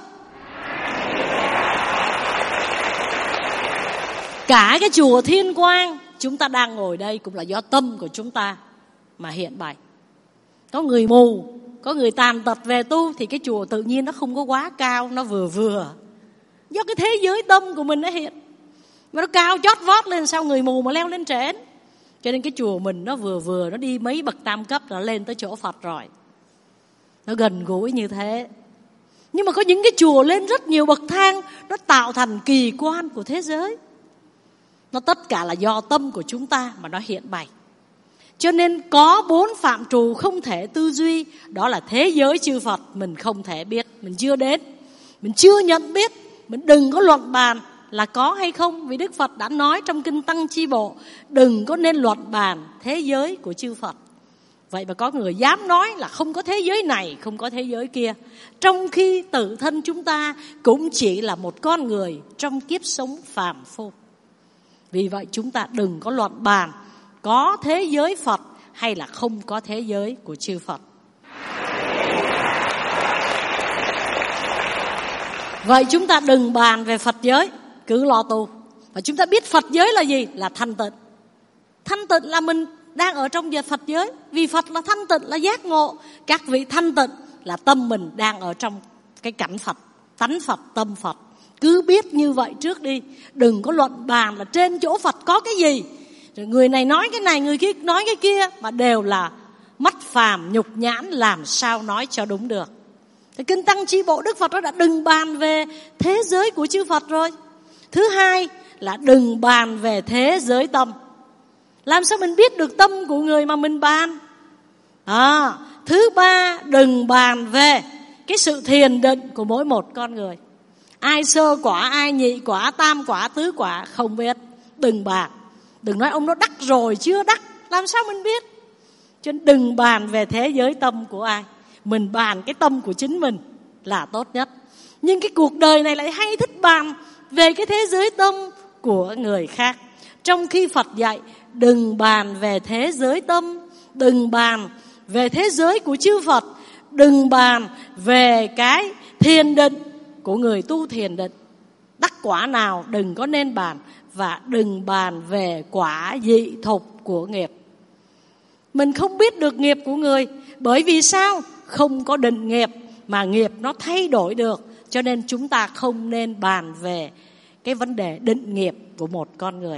Cả cái chùa Thiên Quang chúng ta đang ngồi đây cũng là do tâm của chúng ta mà hiện bày. Có người mù, có người tàn tật về tu thì cái chùa tự nhiên nó không có quá cao, nó vừa vừa. Do cái thế giới tâm của mình nó hiện. Mà nó cao chót vót lên, sao người mù mà leo lên trển. Cho nên cái chùa mình nó vừa vừa, nó đi mấy bậc tam cấp là lên tới chỗ Phật rồi. Nó gần gũi như thế. Nhưng mà có những cái chùa lên rất nhiều bậc thang, nó tạo thành kỳ quan của thế giới. Nó tất cả là do tâm của chúng ta mà nó hiện bày. Cho nên có 4 phạm trù không thể tư duy. Đó là thế giới chư Phật mình không thể biết, mình chưa đến, mình chưa nhận biết. Mình đừng có luận bàn là có hay không. Vì Đức Phật đã nói trong Kinh Tăng Chi Bộ, đừng có nên luận bàn thế giới của chư Phật. Vậy mà có người dám nói là không có thế giới này, không có thế giới kia, trong khi tự thân chúng ta cũng chỉ là một con người trong kiếp sống phàm phu. Vì vậy chúng ta đừng có luận bàn có thế giới Phật hay là không có thế giới của chư Phật. Vậy chúng ta đừng bàn về Phật giới, cứ lo tu. Và chúng ta biết Phật giới là gì? Là thanh tịnh. Thanh tịnh là mình đang ở trong Phật giới. Vì Phật là thanh tịnh, là giác ngộ. Các vị thanh tịnh là tâm mình đang ở trong cái cảnh Phật, tánh Phật, tâm Phật. Cứ biết như vậy trước đi. Đừng có luận bàn là trên chỗ Phật có cái gì, rồi người này nói cái này, người kia nói cái kia, mà đều là mắt phàm nhục nhãn, làm sao nói cho đúng được. Thì Kinh Tăng Chi Bộ Đức Phật đã đừng bàn về thế giới của chư Phật rồi. Thứ hai là đừng bàn về thế giới tâm. Làm sao mình biết được tâm của người mà mình bàn? Thứ ba, đừng bàn về cái sự thiền định của mỗi một con người. Ai sơ quả, ai nhị quả, tam quả, tứ quả, không biết. Đừng bàn. Đừng nói ông nó đắc rồi, chưa đắc, làm sao mình biết. Cho nên đừng bàn về thế giới tâm của ai. Mình bàn cái tâm của chính mình là tốt nhất. Nhưng cái cuộc đời này lại hay thích bàn về cái thế giới tâm của người khác. Trong khi Phật dạy đừng bàn về thế giới tâm, đừng bàn về thế giới của chư Phật, đừng bàn về cái thiền định của người tu thiền định. Đắc quả nào đừng có nên bàn. Và đừng bàn về quả dị thục của nghiệp. Mình không biết được nghiệp của người. Bởi vì sao? Không có định nghiệp, mà nghiệp nó thay đổi được. Cho nên chúng ta không nên bàn về cái vấn đề định nghiệp của một con người.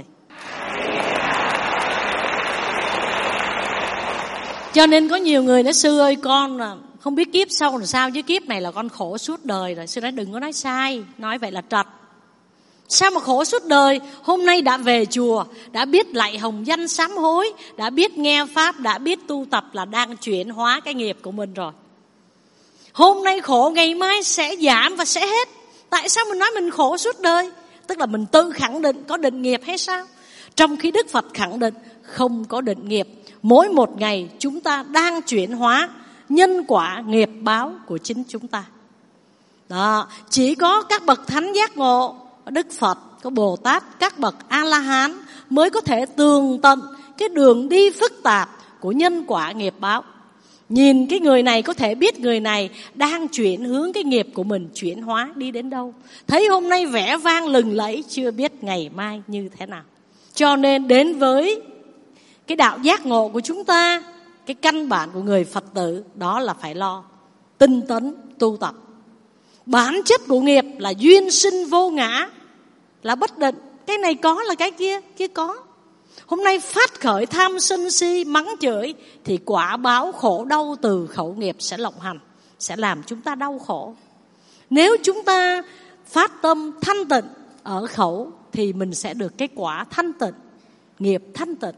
Cho nên có nhiều người nói: sư ơi, con không biết kiếp sau là sao, chứ kiếp này là con khổ suốt đời rồi. Sư nói đừng có nói sai, nói vậy là trật. Sao mà khổ suốt đời? Hôm nay đã về chùa, đã biết lạy hồng danh sám hối, đã biết nghe pháp, đã biết tu tập là đang chuyển hóa cái nghiệp của mình rồi. Hôm nay khổ, ngày mai sẽ giảm và sẽ hết. Tại sao mình nói mình khổ suốt đời? Tức là mình tự khẳng định có định nghiệp hay sao? Trong khi Đức Phật khẳng định không có định nghiệp. Mỗi một ngày chúng ta đang chuyển hóa nhân quả nghiệp báo của chính chúng ta. Đó, chỉ có các bậc thánh giác ngộ, Đức Phật, có Bồ Tát, các bậc A-la-hán mới có thể tường tận cái đường đi phức tạp của nhân quả nghiệp báo. Nhìn cái người này có thể biết người này đang chuyển hướng cái nghiệp của mình, chuyển hóa đi đến đâu. Thấy hôm nay vẻ vang lừng lẫy, chưa biết ngày mai như thế nào. Cho nên đến với cái đạo giác ngộ của chúng ta, cái căn bản của người Phật tử đó là phải lo tinh tấn tu tập. Bản chất của nghiệp là duyên sinh vô ngã, là bất định. Cái này có là cái kia, kia có. Hôm nay phát khởi tham sân si, mắng chửi, thì quả báo khổ đau từ khẩu nghiệp sẽ lộng hành, sẽ làm chúng ta đau khổ. Nếu chúng ta phát tâm thanh tịnh ở khẩu thì mình sẽ được cái quả thanh tịnh, nghiệp thanh tịnh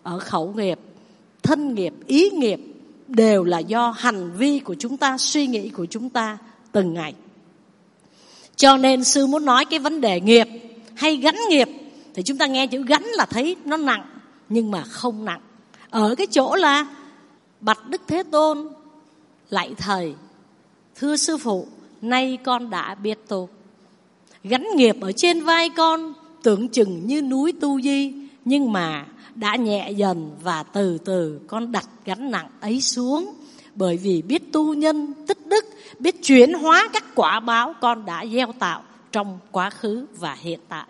ở khẩu nghiệp, thân nghiệp, ý nghiệp đều là do hành vi của chúng ta, suy nghĩ của chúng ta từng ngày. Cho nên sư muốn nói cái vấn đề nghiệp hay gánh nghiệp thì chúng ta nghe chữ gánh là thấy nó nặng, nhưng mà không nặng. Ở cái chỗ là bạch Đức Thế Tôn, lạy thầy, thưa sư phụ, nay con đã biết tu. Gánh nghiệp ở trên vai con tưởng chừng như núi Tu Di, nhưng mà đã nhẹ dần và từ từ con đặt gánh nặng ấy xuống. Bởi vì biết tu nhân tích đức, biết chuyển hóa các quả báo con đã gieo tạo trong quá khứ và hiện tại.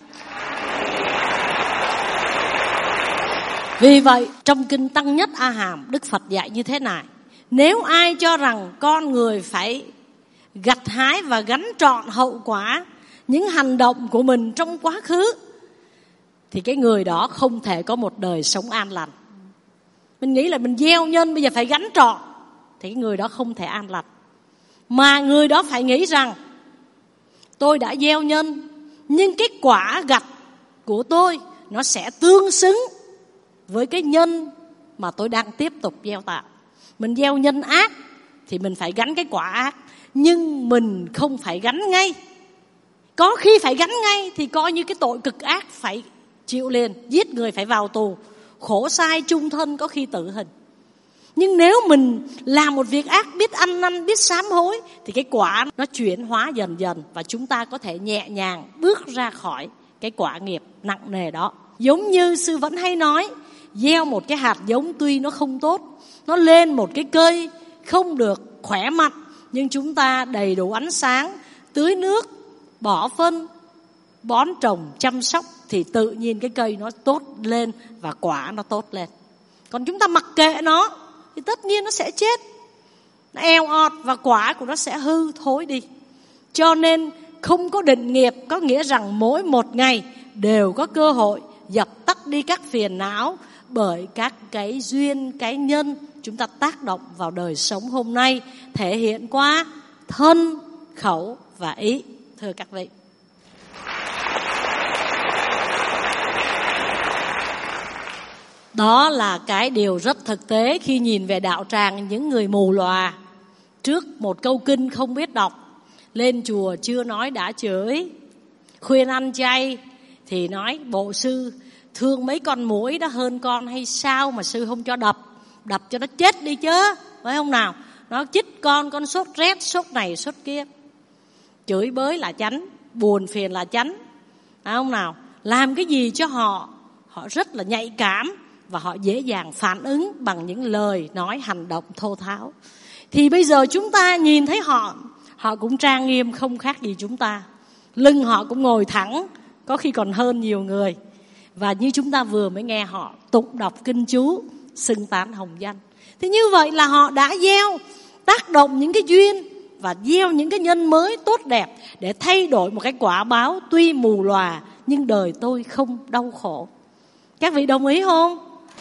Vì vậy trong Kinh Tăng Nhất A Hàm, Đức Phật dạy như thế này: nếu ai cho rằng con người phải gặt hái và gánh trọn hậu quả những hành động của mình trong quá khứ, thì cái người đó không thể có một đời sống an lành. Mình nghĩ là mình gieo nhân bây giờ phải gánh trọn, thì cái người đó không thể an lành. Mà người đó phải nghĩ rằng tôi đã gieo nhân, nhưng cái quả gặt của tôi nó sẽ tương xứng với cái nhân mà tôi đang tiếp tục gieo tạo. Mình gieo nhân ác thì mình phải gánh cái quả ác, nhưng mình không phải gánh ngay. Có khi phải gánh ngay thì coi như cái tội cực ác phải chịu liền, giết người phải vào tù, khổ sai chung thân, có khi tử hình. Nhưng nếu mình làm một việc ác, biết ăn năn, biết sám hối, thì cái quả nó chuyển hóa dần dần, và chúng ta có thể nhẹ nhàng bước ra khỏi cái quả nghiệp nặng nề đó. Giống như sư vẫn hay nói, gieo một cái hạt giống tuy nó không tốt, nó lên một cái cây không được khỏe mạnh, nhưng chúng ta đầy đủ ánh sáng, tưới nước, bỏ phân, bón trồng, chăm sóc, thì tự nhiên cái cây nó tốt lên và quả nó tốt lên. Còn chúng ta mặc kệ nó thì tất nhiên nó sẽ chết, nó eo ọt và quả của nó sẽ hư thối đi. Cho nên không có định nghiệp có nghĩa rằng mỗi một ngày đều có cơ hội dập tắt đi các phiền não bởi các cái duyên, cái nhân chúng ta tác động vào đời sống hôm nay, thể hiện qua thân, khẩu và ý. Thưa các vị, đó là cái điều rất thực tế khi nhìn về đạo tràng những người mù lòa. Trước một câu kinh không biết đọc, lên chùa chưa nói đã chửi. Khuyên ăn chay thì nói bộ sư thương mấy con muỗi đó hơn con hay sao mà sư không cho đập. Đập cho nó chết đi chứ, phải không nào? Nó chích con sốt rét, sốt này sốt kia. Chửi bới là chánh, buồn phiền là chánh, phải không nào? Làm cái gì cho họ rất là nhạy cảm, và họ dễ dàng phản ứng bằng những lời nói hành động thô tháo. Thì bây giờ chúng ta nhìn thấy họ cũng trang nghiêm không khác gì chúng ta. Lưng họ cũng ngồi thẳng, có khi còn hơn nhiều người. Và như chúng ta vừa mới nghe họ tụng đọc kinh chú, xưng tán hồng danh. Thì như vậy là họ đã gieo, tác động những cái duyên và gieo những cái nhân mới tốt đẹp để thay đổi một cái quả báo tuy mù lòa nhưng đời tôi không đau khổ. Các vị đồng ý không?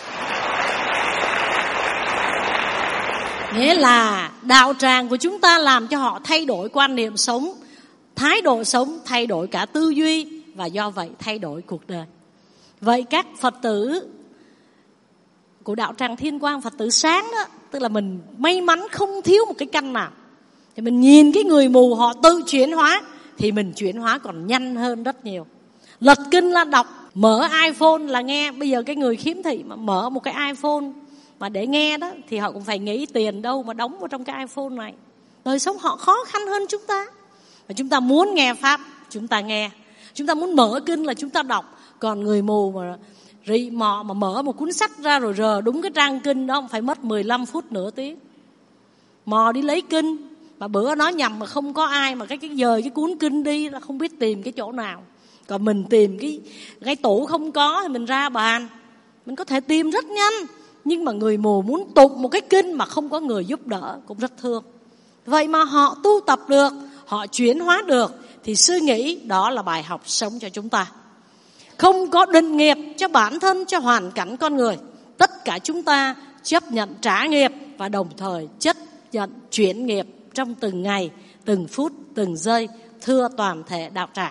Nghĩa là đạo tràng của chúng ta làm cho họ thay đổi quan niệm sống, thái độ sống, thay đổi cả tư duy, và do vậy thay đổi cuộc đời. Vậy các Phật tử của đạo tràng Thiên Quang, Phật tử sáng đó, tức là mình may mắn không thiếu một cái căn nào, thì mình nhìn cái người mù họ tự chuyển hóa, thì mình chuyển hóa còn nhanh hơn rất nhiều. Lật kinh là đọc, mở iPhone là nghe. Bây giờ cái người khiếm thị mà mở một cái iPhone mà để nghe đó, thì họ cũng phải nghĩ tiền đâu mà đóng vào trong cái iPhone này. Đời sống họ khó khăn hơn chúng ta. Và chúng ta muốn nghe Pháp, chúng ta nghe. Chúng ta muốn mở kinh là chúng ta đọc. Còn người mù mà rị mò mà mở một cuốn sách ra rồi rờ đúng cái trang kinh đó phải mất 15 phút nửa tiếng. Mò đi lấy kinh, mà bữa nó nhầm mà không có ai, mà cái dời cái cuốn kinh đi là không biết tìm cái chỗ nào. Còn mình tìm cái tủ không có thì mình ra bàn, mình có thể tìm rất nhanh. Nhưng mà người mù muốn tụng một cái kinh mà không có người giúp đỡ cũng rất thương. Vậy mà họ tu tập được, họ chuyển hóa được, thì sư nghĩ đó là bài học sống cho chúng ta. Không có định nghiệp cho bản thân, cho hoàn cảnh con người. Tất cả chúng ta chấp nhận trả nghiệp và đồng thời chấp nhận chuyển nghiệp trong từng ngày, từng phút, từng giây. Thưa toàn thể đạo tràng,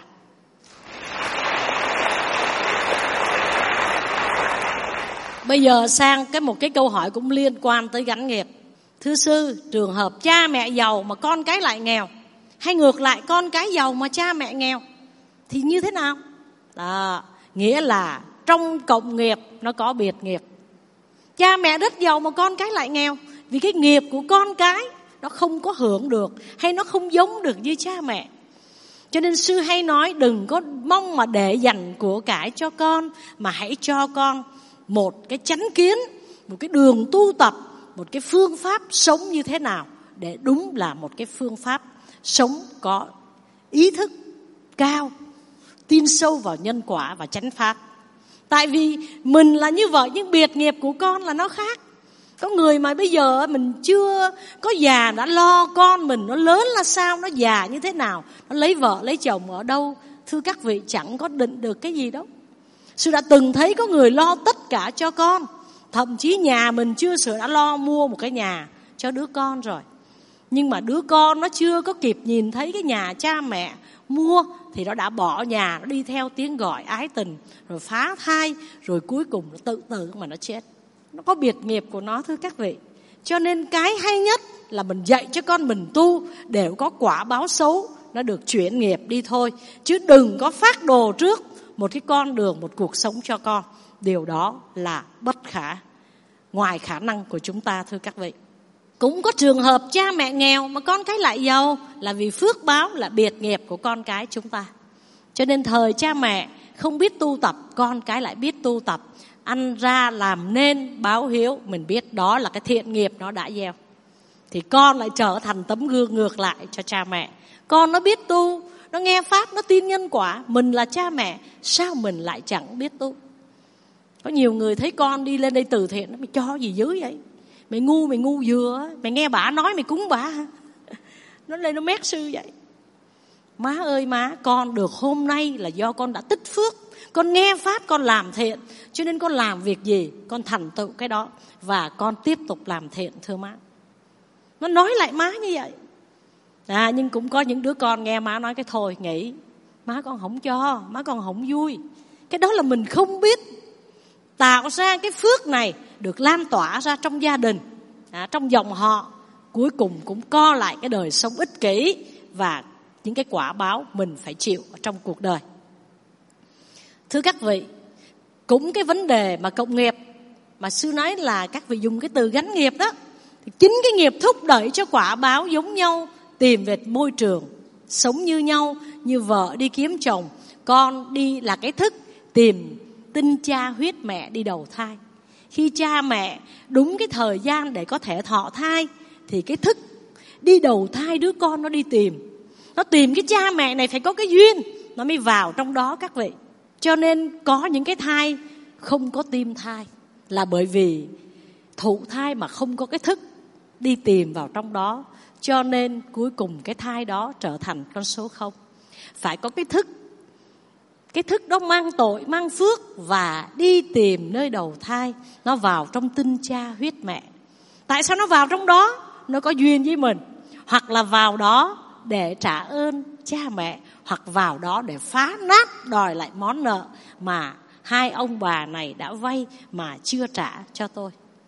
Bây giờ sang một cái câu hỏi cũng liên quan tới gắn nghiệp. Thưa sư, trường hợp cha mẹ giàu mà con cái lại nghèo, hay ngược lại con cái giàu mà cha mẹ nghèo thì như thế nào? Đó, nghĩa là trong cộng nghiệp nó có biệt nghiệp. Cha mẹ rất giàu mà con cái lại nghèo, vì cái nghiệp của con cái nó không có hưởng được, hay nó không giống được như cha mẹ. Cho nên sư hay nói đừng có mong mà để dành của cải cho con, mà hãy cho con một cái chánh kiến, một cái đường tu tập, một cái phương pháp sống như thế nào để đúng là một cái phương pháp sống có ý thức cao, tin sâu vào nhân quả và chánh pháp. Tại vì mình là như vậy nhưng biệt nghiệp của con là nó khác. Có người mà bây giờ mình chưa có già đã lo con mình nó lớn là sao, nó già như thế nào, nó lấy vợ lấy chồng ở đâu. Thưa các vị, chẳng có định được cái gì đâu. Sư đã từng thấy có người lo tất cả cho con, thậm chí nhà mình chưa sửa đã lo mua một cái nhà cho đứa con rồi. Nhưng mà đứa con nó chưa có kịp nhìn thấy cái nhà cha mẹ mua thì nó đã bỏ nhà, nó đi theo tiếng gọi ái tình, rồi phá thai, rồi cuối cùng nó tự tử mà nó chết. Nó có biệt nghiệp của nó, thưa các vị. Cho nên cái hay nhất là mình dạy cho con mình tu để có quả báo xấu, nó được chuyển nghiệp đi thôi. Chứ đừng có phác đồ trước một cái con đường, một cuộc sống cho con. Điều đó là bất khả, ngoài khả năng của chúng ta, thưa các vị. Cũng có trường hợp cha mẹ nghèo mà con cái lại giàu, là vì phước báo, là biệt nghiệp của con cái chúng ta. Cho nên thời cha mẹ không biết tu tập, con cái lại biết tu tập. Ăn ra làm nên báo hiếu, mình biết đó là cái thiện nghiệp nó đã gieo. Thì con lại trở thành tấm gương ngược lại cho cha mẹ. Con nó biết tu, nó nghe pháp, nó tin nhân quả. Mình là cha mẹ, sao mình lại chẳng biết tu? Có nhiều người thấy con đi lên đây từ thiện, mày cho gì dữ vậy? Mày ngu vừa, mày nghe bà nói mày cúng bà hả? Nó lên nó mét sư vậy. Má ơi má, con được hôm nay là do con đã tích phước. Con nghe pháp, con làm thiện, cho nên con làm việc gì con thành tựu cái đó, và con tiếp tục làm thiện, thưa má. Nó nói lại má như vậy. Nhưng cũng có những đứa con nghe má nói cái thôi nghỉ, má con không cho, má con không vui. Cái đó là mình không biết tạo ra cái phước này được lan tỏa ra trong gia đình, trong dòng họ, cuối cùng cũng co lại cái đời sống ích kỷ và những cái quả báo mình phải chịu ở trong cuộc đời. Thưa các vị, cũng cái vấn đề mà cộng nghiệp mà sư nói là các vị dùng cái từ gắn nghiệp đó, thì chính cái nghiệp thúc đẩy cho quả báo giống nhau, tìm về môi trường sống như nhau, như vợ đi kiếm chồng, con đi là cái thức tìm tinh cha huyết mẹ đi đầu thai. Khi cha mẹ đúng cái thời gian để có thể thọ thai thì cái thức đi đầu thai đứa con nó đi tìm. Nó tìm cái cha mẹ này phải có cái duyên, nó mới vào trong đó các vị. Cho nên có những cái thai không có tim thai là bởi vì thụ thai mà không có cái thức đi tìm vào trong đó. Cho nên cuối cùng cái thai đó trở thành con số 0. Phải có cái thức. Cái thức đó mang tội, mang phước và đi tìm nơi đầu thai. Nó vào trong tinh cha huyết mẹ. Tại sao nó vào trong đó? Nó có duyên với mình. Hoặc là vào đó để trả ơn cha mẹ, hoặc vào đó để phá nát đòi lại món nợ mà hai ông bà này đã vay mà chưa trả cho tôi.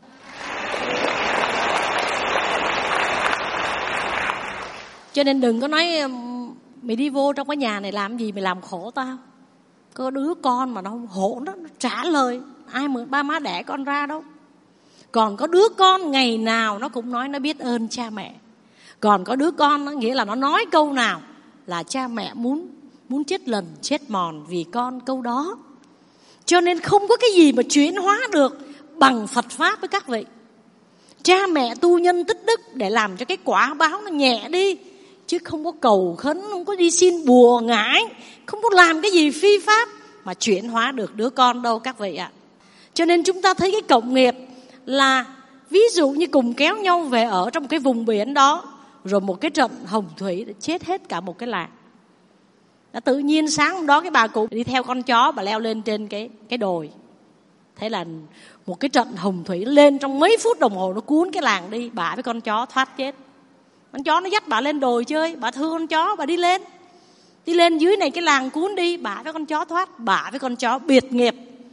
Cho nên đừng có nói mày đi vô trong cái nhà này làm gì, mày làm khổ tao. Có đứa con mà nó hổ nó trả lời, ai mà ba má đẻ con ra đâu. Còn có đứa con ngày nào nó cũng nói nó biết ơn cha mẹ. Còn có đứa con nó nghĩa là nó nói câu nào là cha mẹ muốn chết lần chết mòn vì con câu đó. Cho nên không có cái gì mà chuyển hóa được bằng Phật Pháp với các vị. Cha mẹ tu nhân tích đức để làm cho cái quả báo nó nhẹ đi, chứ không có cầu khấn, không có đi xin bùa ngải, không có làm cái gì phi pháp mà chuyển hóa được đứa con đâu các vị ạ. Cho nên chúng ta thấy cái cộng nghiệp là ví dụ như cùng kéo nhau về ở trong cái vùng biển đó, rồi một cái trận hồng thủy đã chết hết cả một cái làng. Đã tự nhiên sáng hôm đó cái bà cụ đi theo con chó, bà leo lên trên cái đồi. Thế là một cái trận hồng thủy lên trong mấy phút đồng hồ, nó cuốn cái làng đi, bà với con chó thoát chết. Con chó nó dắt bà lên đồi chơi, bà thương con chó, bà đi lên dưới này cái làng cuốn đi, bà với con chó thoát, bà với con chó biệt nghiệp.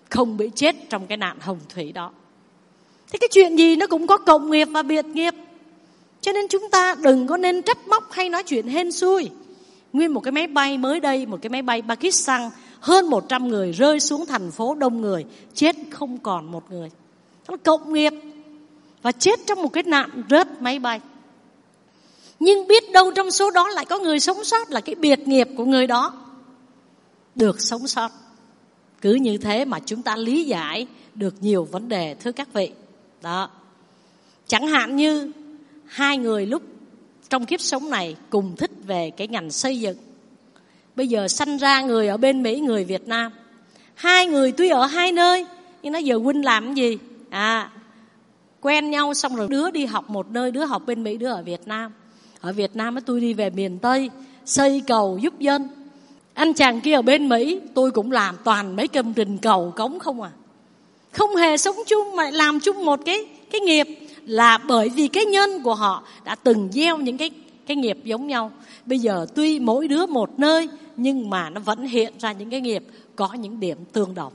không bị chết trong cái nạn hồng thủy đó. Thế cái chuyện gì nó cũng có cộng nghiệp và biệt nghiệp. Cho nên chúng ta đừng có nên trách móc hay nói chuyện hên xui. Nguyên một cái máy bay mới đây, một cái máy bay Pakistan, hơn 100 người rơi xuống thành phố đông người, chết không còn một người. Đó là cộng nghiệp. Và chết trong một cái nạn rớt máy bay. Nhưng biết đâu trong số đó lại có người sống sót, là cái biệt nghiệp của người đó được sống sót. Cứ như thế mà chúng ta lý giải được nhiều vấn đề, thưa các vị. Đó. Chẳng hạn như hai người lúc trong kiếp sống này cùng thích về cái ngành xây dựng. Bây giờ sanh ra người ở bên Mỹ, người Việt Nam. Hai người tuy ở hai nơi, nhưng nó giờ Huynh làm cái gì? Quen nhau xong rồi đứa đi học một nơi, đứa học bên Mỹ, đứa ở Việt Nam. Ở Việt Nam tôi đi về miền Tây xây cầu giúp dân. Anh chàng kia ở bên Mỹ, tôi cũng làm toàn mấy công trình cầu cống không à. Không hề sống chung mà làm chung một cái nghiệp, là bởi vì cái nhân của họ đã từng gieo những cái nghiệp giống nhau. Bây giờ tuy mỗi đứa một nơi, nhưng mà nó vẫn hiện ra những cái nghiệp có những điểm tương đồng.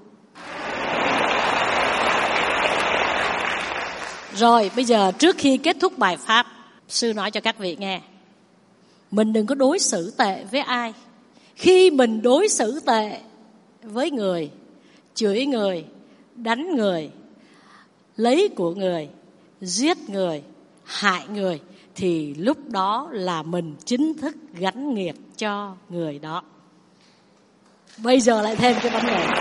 Rồi bây giờ trước khi kết thúc bài pháp, sư nói cho các vị nghe, mình đừng có đối xử tệ với ai. Khi mình đối xử tệ với người, chửi người, đánh người, lấy của người, giết người, hại người, thì lúc đó là mình chính thức gánh nghiệp cho người đó. Bây giờ lại thêm cái vấn đề,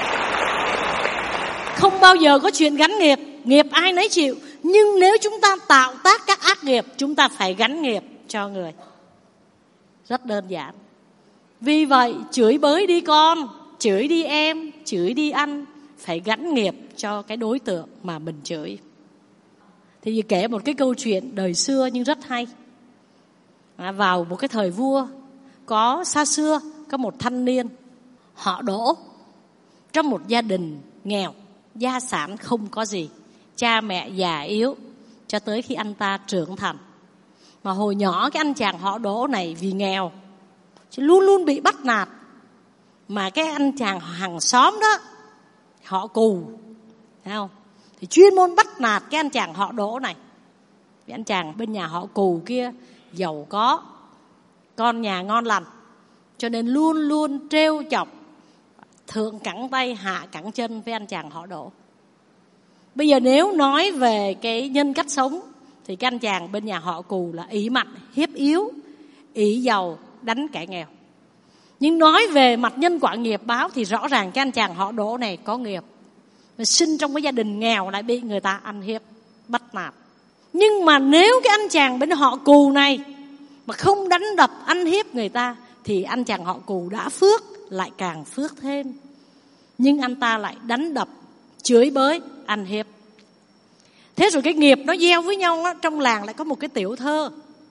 không bao giờ có chuyện gánh nghiệp, nghiệp ai nấy chịu. Nhưng nếu chúng ta tạo tác các ác nghiệp, chúng ta phải gánh nghiệp cho người. Rất đơn giản. Vì vậy chửi bới đi con, chửi đi em, chửi đi anh, phải gánh nghiệp cho cái đối tượng mà mình chửi. Thì kể một cái câu chuyện đời xưa nhưng rất hay. Vào một cái thời vua, có xa xưa, có một thanh niên họ Đỗ, trong một gia đình nghèo, gia sản không có gì, cha mẹ già yếu, cho tới khi anh ta trưởng thành. Mà hồi nhỏ cái anh chàng họ Đỗ này vì nghèo luôn luôn bị bắt nạt. Mà cái anh chàng hàng xóm đó, họ Cù, thấy không? Thì chuyên môn bắt nạt cái anh chàng họ Đỗ này. Cái anh chàng bên nhà họ Cù kia giàu có, con nhà ngon lành, cho nên luôn luôn trêu chọc, thượng cẳng tay hạ cẳng chân với anh chàng họ Đỗ. Bây giờ nếu nói về cái nhân cách sống thì cái anh chàng bên nhà họ Cù là ỷ mạnh, hiếp yếu, ỷ giàu, đánh kẻ nghèo. Nhưng nói về mặt nhân quả nghiệp báo thì rõ ràng cái anh chàng họ Đỗ này có nghiệp, sinh trong cái gia đình nghèo lại bị người ta ăn hiếp, bắt nạt. Nhưng mà nếu cái anh chàng bên họ Cù này mà không đánh đập ăn hiếp người ta thì anh chàng họ Cù đã phước, lại càng phước thêm. Nhưng anh ta lại đánh đập, chửi bới, ăn hiếp. Thế rồi cái nghiệp nó gieo với nhau đó. Trong làng lại có một cái tiểu thơ,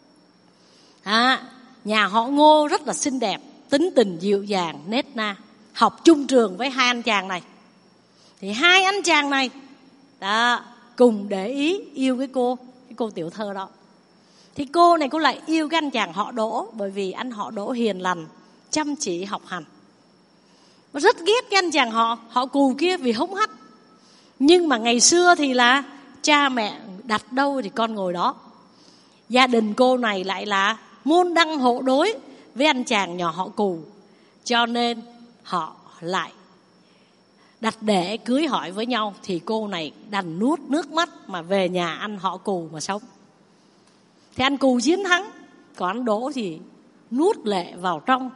nhà họ Ngô rất là xinh đẹp, tính tình dịu dàng, nết na, học chung trường với hai anh chàng này. Thì hai anh chàng này đó, cùng để ý yêu cái cô tiểu thơ đó. Thì cô này cô lại yêu cái anh chàng họ Đỗ, bởi vì anh họ Đỗ hiền lành, chăm chỉ học hành. Và rất ghét cái anh chàng họ Cù kia vì hống hách. Nhưng mà ngày xưa thì là cha mẹ đặt đâu thì con ngồi đó. Gia đình cô này lại là môn đăng hộ đối với anh chàng nhỏ họ Cù, cho nên họ lại đặt để cưới hỏi với nhau. Thì cô này đành nuốt nước mắt mà về nhà anh họ Cù mà sống. Thì anh Cù chiến thắng, còn anh Đỗ thì nuốt lệ vào trong.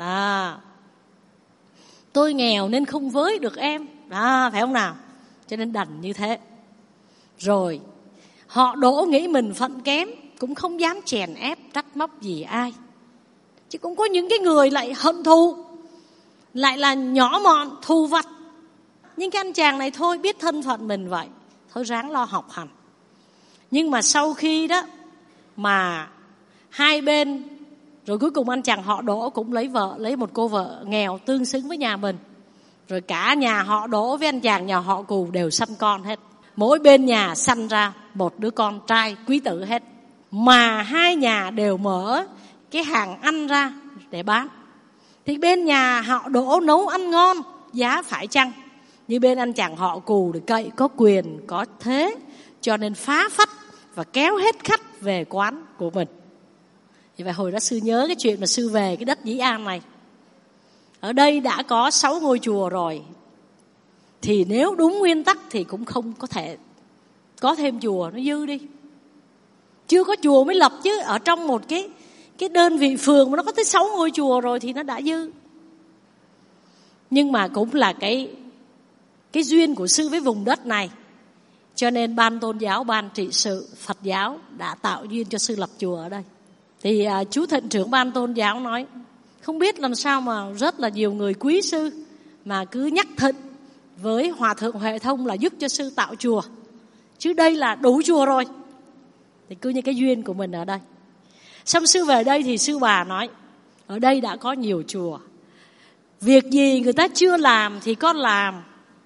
Tôi nghèo nên không với được em, phải không nào? Cho nên đành như thế. Rồi họ Đỗ nghĩ mình phận kém, cũng không dám chèn ép trách móc gì ai. Chứ cũng có những cái người lại hận thù, lại là nhỏ mọn, thù vặt. Nhưng cái anh chàng này thôi, biết thân phận mình vậy, thôi ráng lo học hành. Nhưng mà sau khi đó mà hai bên, rồi cuối cùng anh chàng họ Đỗ cũng lấy vợ, lấy một cô vợ nghèo tương xứng với nhà mình. Rồi cả nhà họ Đỗ với anh chàng nhà họ Cù đều sanh con hết. Mỗi bên nhà sanh ra một đứa con trai quý tử hết. Mà hai nhà đều mở cái hàng ăn ra để bán. Thì bên nhà họ Đỗ nấu ăn ngon, giá phải chăng. Như bên anh chàng họ Cù thì cậy có quyền, có thế, cho nên phá phách và kéo hết khách về quán của mình. Thì vậy hồi đó sư nhớ cái chuyện mà sư về cái đất Dĩ An này. Ở đây đã có 6 ngôi chùa rồi, thì nếu đúng nguyên tắc thì cũng không có thể có thêm chùa, nó dư đi. Chưa có chùa mới lập chứ. Ở trong một cái đơn vị phường mà nó có tới 6 ngôi chùa rồi thì nó đã dư. Nhưng mà cũng là cái duyên của sư với vùng đất này, cho nên ban tôn giáo, ban trị sự Phật giáo đã tạo duyên cho sư lập chùa ở đây. Thì chú thịnh trưởng ban tôn giáo nói, không biết làm sao mà rất là nhiều người quý sư mà cứ nhắc Thịnh với Hòa thượng Huệ Thông là giúp cho sư tạo chùa, chứ đây là đủ chùa rồi. Thì cứ như cái duyên của mình ở đây. Xong sư về đây thì sư bà nói, ở đây đã có nhiều chùa, việc gì người ta chưa làm thì con làm,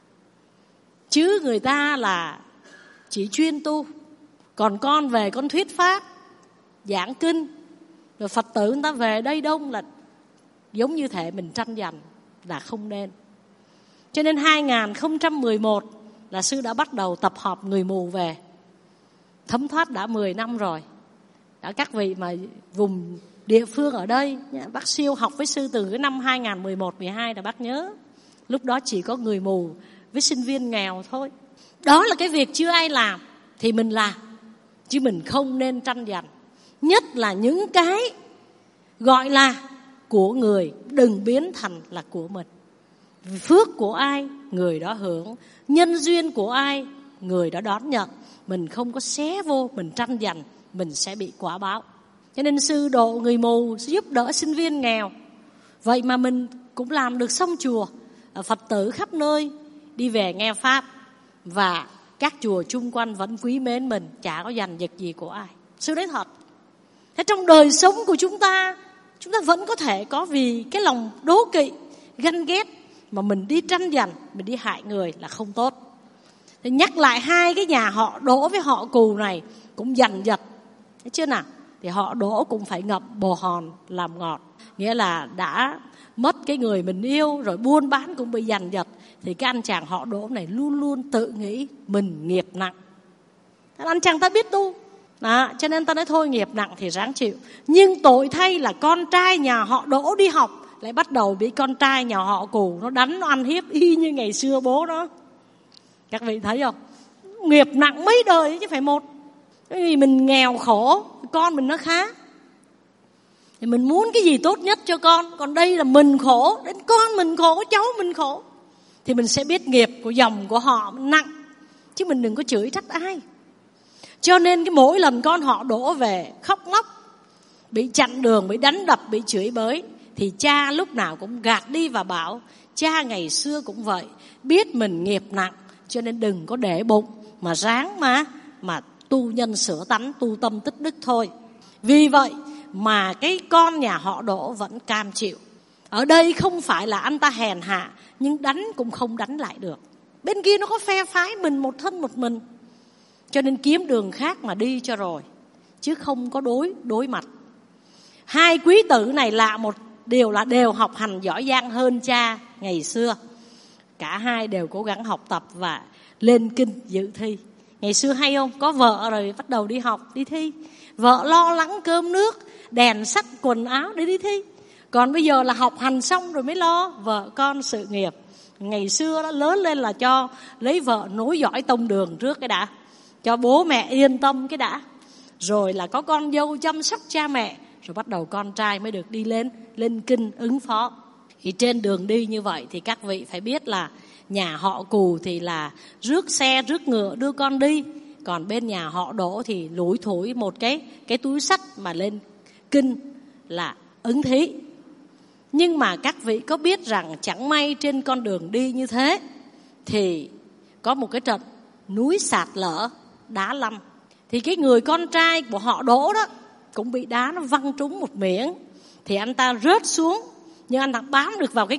chứ người ta là chỉ chuyên tu, còn con về con thuyết pháp, giảng kinh, rồi Phật tử người ta về đây đông là giống như thể mình tranh giành, là không nên. Cho nên 2011 là sư đã bắt đầu tập họp người mù về. Thấm thoát đã 10 năm rồi. Đã các vị mà vùng địa phương ở đây, bác Siêu học với sư từ cái năm 2011-12 là bác nhớ. Lúc đó chỉ có người mù với sinh viên nghèo thôi. Đó là cái việc chưa ai làm thì mình làm, chứ mình không nên tranh giành. Nhất là những cái gọi là của người đừng biến thành là của mình. Phước của ai người đó hưởng, nhân duyên của ai người đó đón nhận. Mình không có xé vô, mình tranh giành, mình sẽ bị quả báo. Cho nên sư độ người mù, giúp đỡ sinh viên nghèo. Vậy mà mình cũng làm được xong chùa. Phật tử khắp nơi đi về nghe Pháp, và các chùa chung quanh vẫn quý mến mình, chả có giành giật gì của ai. Sư nói thật. Thế trong đời sống của chúng ta vẫn có thể có vì cái lòng đố kỵ, ganh ghét mà mình đi tranh giành, mình đi hại người là không tốt. Thì nhắc lại hai cái nhà họ Đỗ với họ Cù này cũng giành giật, thấy chưa nào? Thì họ Đỗ cũng phải ngậm bồ hòn làm ngọt, nghĩa là đã mất cái người mình yêu rồi, buôn bán cũng bị giành giật. Thì cái anh chàng họ Đỗ này luôn luôn tự nghĩ mình nghiệp nặng. Anh chàng ta biết tu đó, cho nên ta nói thôi nghiệp nặng thì ráng chịu. Nhưng tội thay là con trai nhà họ Đỗ đi học lại bắt đầu bị con trai nhà họ Cù nó đánh, nó ăn hiếp y như ngày xưa bố nó. Các vị thấy không? Nghiệp nặng mấy đời chứ phải một. Bởi vì mình nghèo khổ, con mình nó khá, thì mình muốn cái gì tốt nhất cho con. Còn đây là mình khổ, đến con mình khổ, cháu mình khổ, thì mình sẽ biết nghiệp của dòng của họ nặng, chứ mình đừng có chửi trách ai. Cho nên cái mỗi lần con họ Đỗ về khóc lóc, bị chặn đường, bị đánh đập, bị chửi bới, thì cha lúc nào cũng gạt đi và bảo cha ngày xưa cũng vậy, biết mình nghiệp nặng, cho nên đừng có để bụng, mà ráng mà tu nhân sửa tánh, tu tâm tích đức thôi. Vì vậy mà cái con nhà họ Đỗ vẫn cam chịu. Ở đây không phải là anh ta hèn hạ, nhưng đánh cũng không đánh lại được. Bên kia nó có phe phái, mình một thân một mình, cho nên kiếm đường khác mà đi cho rồi, chứ không có đối mặt. Hai quý tử này lạ một điều là đều học hành giỏi giang hơn cha ngày xưa. Cả hai đều cố gắng học tập và lên kinh dự thi. Ngày xưa hay không? Có vợ rồi bắt đầu đi học, đi thi. Vợ lo lắng cơm nước, đèn sách, quần áo để đi thi. Còn bây giờ là học hành xong rồi mới lo vợ con sự nghiệp. Ngày xưa đó lớn lên là cho lấy vợ nối dõi tông đường trước cái đã, cho bố mẹ yên tâm cái đã, rồi là có con dâu chăm sóc cha mẹ, rồi bắt đầu con trai mới được đi lên kinh ứng phó. Thì trên đường đi như vậy thì các vị phải biết là nhà họ Cù thì là rước xe rước ngựa đưa con đi, còn bên nhà họ Đỗ thì lủi thủi một cái túi sách mà lên kinh là ứng thí. Nhưng mà các vị có biết rằng chẳng may trên con đường đi như thế thì có một cái trận núi sạt lở, đá lăn. Thì cái người con trai của họ Đỗ đó cũng bị đá nó văng trúng một miếng. Thì anh ta rớt xuống, nhưng anh ta bám được vào cái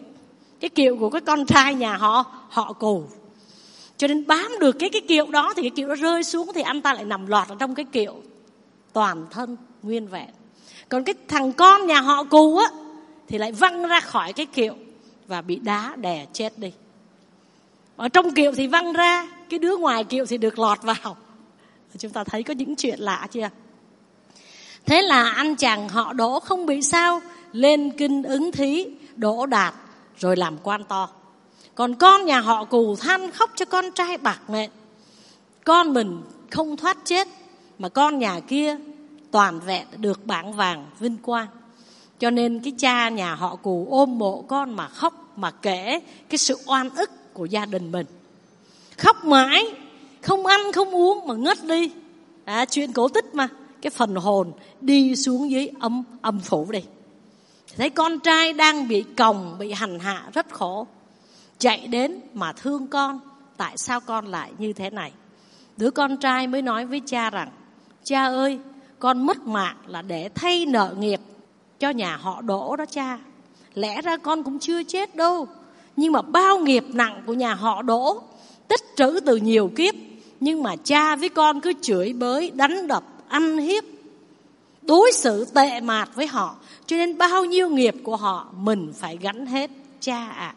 kiệu của cái con trai nhà họ Cù. Cho nên bám được cái kiệu đó, thì cái kiệu đó rơi xuống thì anh ta lại nằm lọt ở trong cái kiệu, toàn thân nguyên vẹn. Còn cái thằng con nhà họ Cù á thì lại văng ra khỏi cái kiệu và bị đá đè chết đi. Ở trong kiệu thì văng ra, cái đứa ngoài kiệu thì được lọt vào. Chúng ta thấy có những chuyện lạ chưa? Thế là anh chàng họ Đỗ không bị sao, lên kinh ứng thí, đỗ đạt, rồi làm quan to. Còn con nhà họ Cù than khóc cho con trai bạc mệnh. Con mình không thoát chết, mà con nhà kia toàn vẹn được bảng vàng vinh quang. Cho nên cái cha nhà họ Cù ôm mộ con mà khóc, mà kể cái sự oan ức của gia đình mình. Khóc mãi, không ăn không uống mà ngất đi. Chuyện cổ tích mà. Cái phần hồn đi xuống dưới âm phủ đi. Thấy con trai đang bị còng, bị hành hạ rất khổ, chạy đến mà thương con. Tại sao con lại như thế này? Đứa con trai mới nói với cha rằng: cha ơi, con mất mạng là để thay nợ nghiệp cho nhà họ Đỗ đó cha. Lẽ ra con cũng chưa chết đâu, nhưng mà bao nghiệp nặng của nhà họ Đỗ tích trữ từ nhiều kiếp. Nhưng mà cha với con cứ chửi bới, đánh đập, ăn hiếp, đối xử tệ mạt với họ, cho nên bao nhiêu nghiệp của họ mình phải gánh hết cha ạ.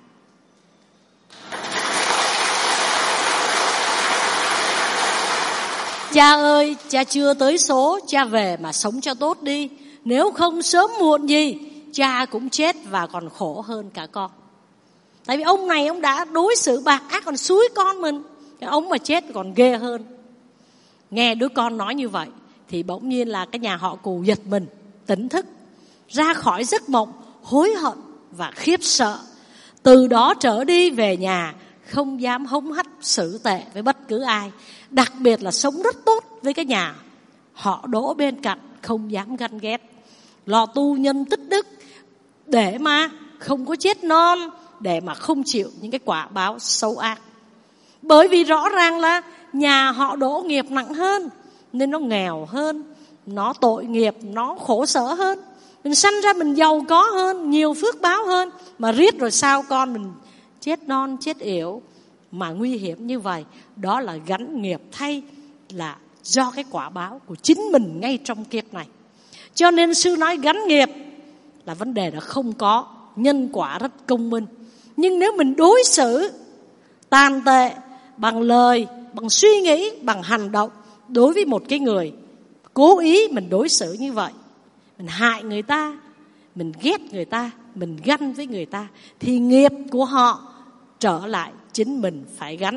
Cha ơi, cha chưa tới số, cha về mà sống cho tốt đi. Nếu không sớm muộn gì cha cũng chết và còn khổ hơn cả con. Tại vì ông này ông đã đối xử bạc ác, còn xúi con mình. Ông mà chết còn ghê hơn. Nghe đứa con nói như vậy thì bỗng nhiên là cái nhà họ Cù giật mình, tỉnh thức, ra khỏi giấc mộng, hối hận và khiếp sợ. Từ đó trở đi về nhà không dám hống hách xử tệ với bất cứ ai. Đặc biệt là sống rất tốt với cái nhà họ Đỗ bên cạnh, không dám ganh ghét. Lo tu nhân tích đức để mà không có chết non, để mà không chịu những cái quả báo xấu ác. Bởi vì rõ ràng là nhà họ Đỗ nghiệp nặng hơn, nên nó nghèo hơn, nó tội nghiệp, nó khổ sở hơn. Mình sanh ra mình giàu có hơn, nhiều phước báo hơn, mà riết rồi sao con mình chết non chết yểu mà nguy hiểm như vậy. Đó là gánh nghiệp thay, là do cái quả báo của chính mình ngay trong kiếp này. Cho nên sư nói gánh nghiệp là vấn đề đã không có, nhân quả rất công minh. Nhưng nếu mình đối xử tàn tệ bằng lời, bằng suy nghĩ, bằng hành động đối với một cái người, cố ý mình đối xử như vậy, mình hại người ta, mình ghét người ta, mình ganh với người ta, thì nghiệp của họ trở lại chính mình phải gánh.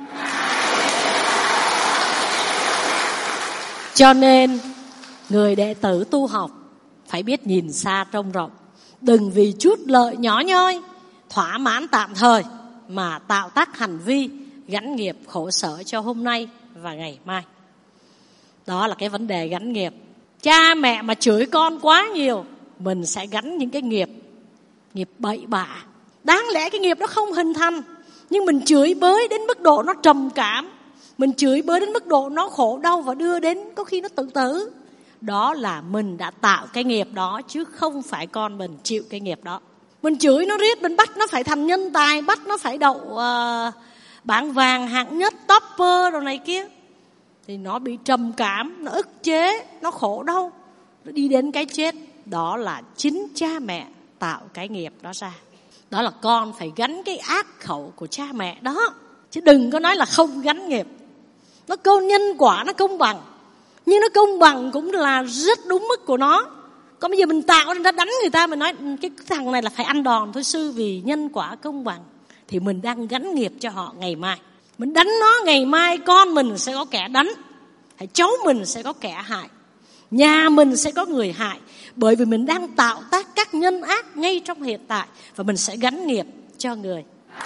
Cho nên người đệ tử tu học phải biết nhìn xa trông rộng. Đừng vì chút lợi nhỏ nhoi, thỏa mãn tạm thời mà tạo tác hành vi gánh nghiệp khổ sở cho hôm nay và ngày mai. Đó là cái vấn đề gánh nghiệp. Cha mẹ mà chửi con quá nhiều, mình sẽ gánh những cái nghiệp bậy bạ. Đáng lẽ cái nghiệp đó không hình thành, nhưng mình chửi bới đến mức độ nó trầm cảm, mình chửi bới đến mức độ nó khổ đau và đưa đến có khi nó tự tử. Đó là mình đã tạo cái nghiệp đó, chứ không phải con mình chịu cái nghiệp đó. Mình chửi nó riết, mình bắt nó phải thành nhân tài, bắt nó phải đậu bảng vàng hạng nhất, topper đồ này kia, thì nó bị trầm cảm, nó ức chế, nó khổ đau, nó đi đến cái chết. Đó là chính cha mẹ tạo cái nghiệp đó ra. Đó là con phải gánh cái ác khẩu của cha mẹ đó, chứ đừng có nói là không gánh nghiệp. Nó câu nhân quả nó công bằng, nhưng nó công bằng cũng là rất đúng mức của nó. Còn bây giờ mình tạo ra đánh người ta, mình nói cái thằng này là phải ăn đòn thôi sư, vì nhân quả công bằng, thì mình đang gánh nghiệp cho họ ngày mai. Mình đánh nó, ngày mai con mình sẽ có kẻ đánh, hay cháu mình sẽ có kẻ hại, nhà mình sẽ có người hại. Bởi vì mình đang tạo tác các nhân ác ngay trong hiện tại, và mình sẽ gánh nghiệp cho người.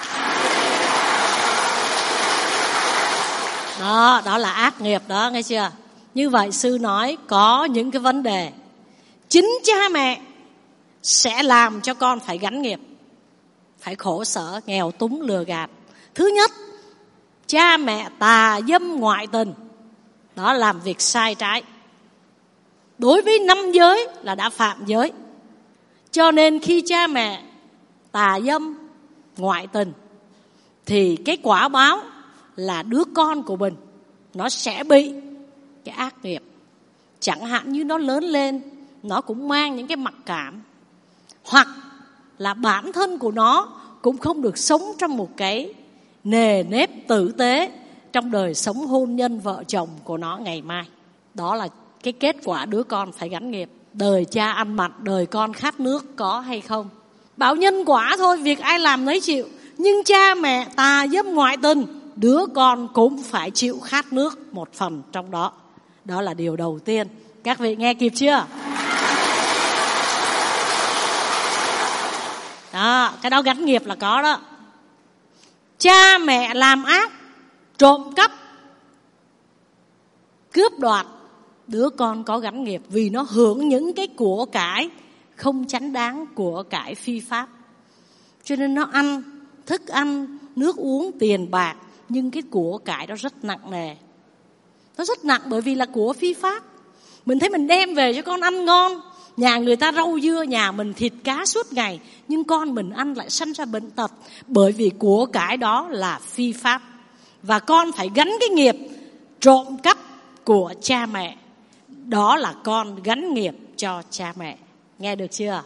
Đó là ác nghiệp đó, nghe chưa? Như vậy sư nói có những cái vấn đề chính cha mẹ sẽ làm cho con phải gánh nghiệp, phải khổ sở, nghèo túng, lừa gạt. Thứ nhất, cha mẹ tà dâm ngoại tình, đó làm việc sai trái. Đối với 5 giới là đã phạm giới. Cho nên khi cha mẹ tà dâm ngoại tình thì cái quả báo là đứa con của mình nó sẽ bị cái ác nghiệp. Chẳng hạn như nó lớn lên, nó cũng mang những cái mặc cảm, hoặc là bản thân của nó cũng không được sống trong một cái nề nếp tử tế trong đời sống hôn nhân vợ chồng của nó ngày mai. Đó là cái kết quả đứa con phải gắn nghiệp. Đời cha ăn mặn, đời con khát nước, có hay không? Bảo nhân quả thôi, việc ai làm nấy chịu. Nhưng cha mẹ tà dâm ngoại tình, đứa con cũng phải chịu khát nước một phần trong đó. Đó là điều đầu tiên. Các vị nghe kịp chưa? Đó, cái đó gắn nghiệp là có đó. Cha mẹ làm ác, trộm cắp, cướp đoạt, đứa con có gắn nghiệp vì nó hưởng những cái của cải không chánh đáng, của cải phi pháp. Cho nên nó ăn thức ăn, nước uống, tiền bạc, nhưng cái của cải đó rất nặng nề. Nó rất nặng bởi vì là của phi pháp. Mình thấy mình đem về cho con ăn ngon, nhà người ta rau dưa, nhà mình thịt cá suốt ngày, nhưng con mình ăn lại sanh ra bệnh tật, bởi vì của cải đó là phi pháp. Và con phải gánh cái nghiệp trộm cắp của cha mẹ. Đó là con gánh nghiệp cho cha mẹ. Nghe được chưa?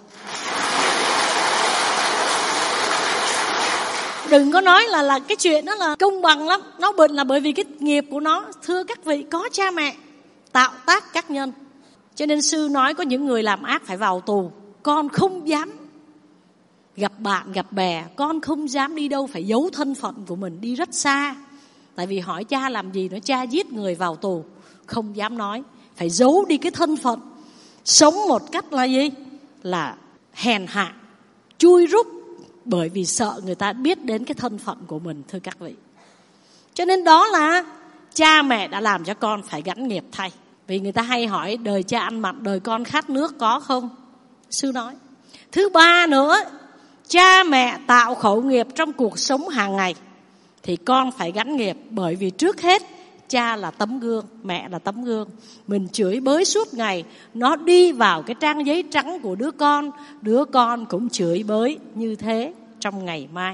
Đừng có nói là cái chuyện đó là công bằng lắm. Nó bệnh là bởi vì cái nghiệp của nó. Thưa các vị, có cha mẹ tạo tác các nhân. Cho nên sư nói có những người làm ác phải vào tù. Con không dám gặp bạn gặp bè, con không dám đi đâu, phải giấu thân phận của mình đi rất xa. Tại vì hỏi cha làm gì, nói cha giết người vào tù, không dám nói, phải giấu đi cái thân phận. Sống một cách là gì? Là hèn hạ, chui rúc, bởi vì sợ người ta biết đến cái thân phận của mình, thưa các vị. Cho nên đó là cha mẹ đã làm cho con phải gánh nghiệp thay. Vì người ta hay hỏi đời cha ăn mặn, đời con khát nước, có không? Sư nói. Thứ ba nữa, cha mẹ tạo khẩu nghiệp trong cuộc sống hàng ngày thì con phải gánh nghiệp. Bởi vì trước hết cha là tấm gương, mẹ là tấm gương. Mình chửi bới suốt ngày, nó đi vào cái trang giấy trắng của đứa con cũng chửi bới như thế trong ngày mai.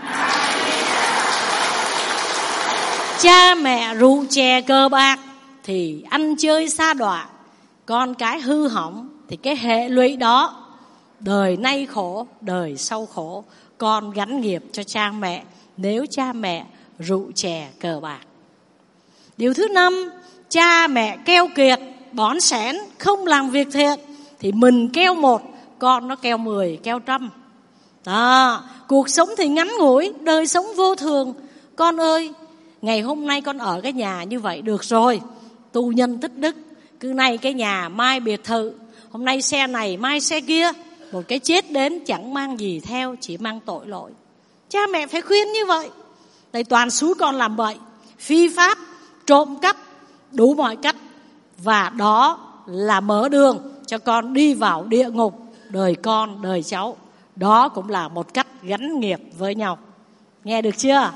Cha mẹ rượu chè cờ bạc thì ăn chơi sa đọa, con cái hư hỏng, thì cái hệ lụy đó đời nay khổ, đời sau khổ. Con gánh nghiệp cho cha mẹ nếu cha mẹ rượu chè cờ bạc. Điều thứ 5, cha mẹ keo kiệt, bỏn sẻn, không làm việc thiện thì mình keo 1, con nó keo 10, keo 100. Đó, cuộc sống thì ngắn ngủi, đời sống vô thường. Con ơi, ngày hôm nay con ở cái nhà như vậy được rồi, tu nhân tích đức, cứ nay cái nhà mai biệt thự, hôm nay xe này mai xe kia, một cái chết đến chẳng mang gì theo, chỉ mang tội lỗi. Cha mẹ phải khuyên như vậy. Tại toàn xúi con làm vậy, phi pháp, trộm cắp, đủ mọi cách. Và đó là mở đường cho con đi vào địa ngục, đời con, đời cháu. Đó cũng là một cách gắn nghiệp với nhau. Nghe được chưa?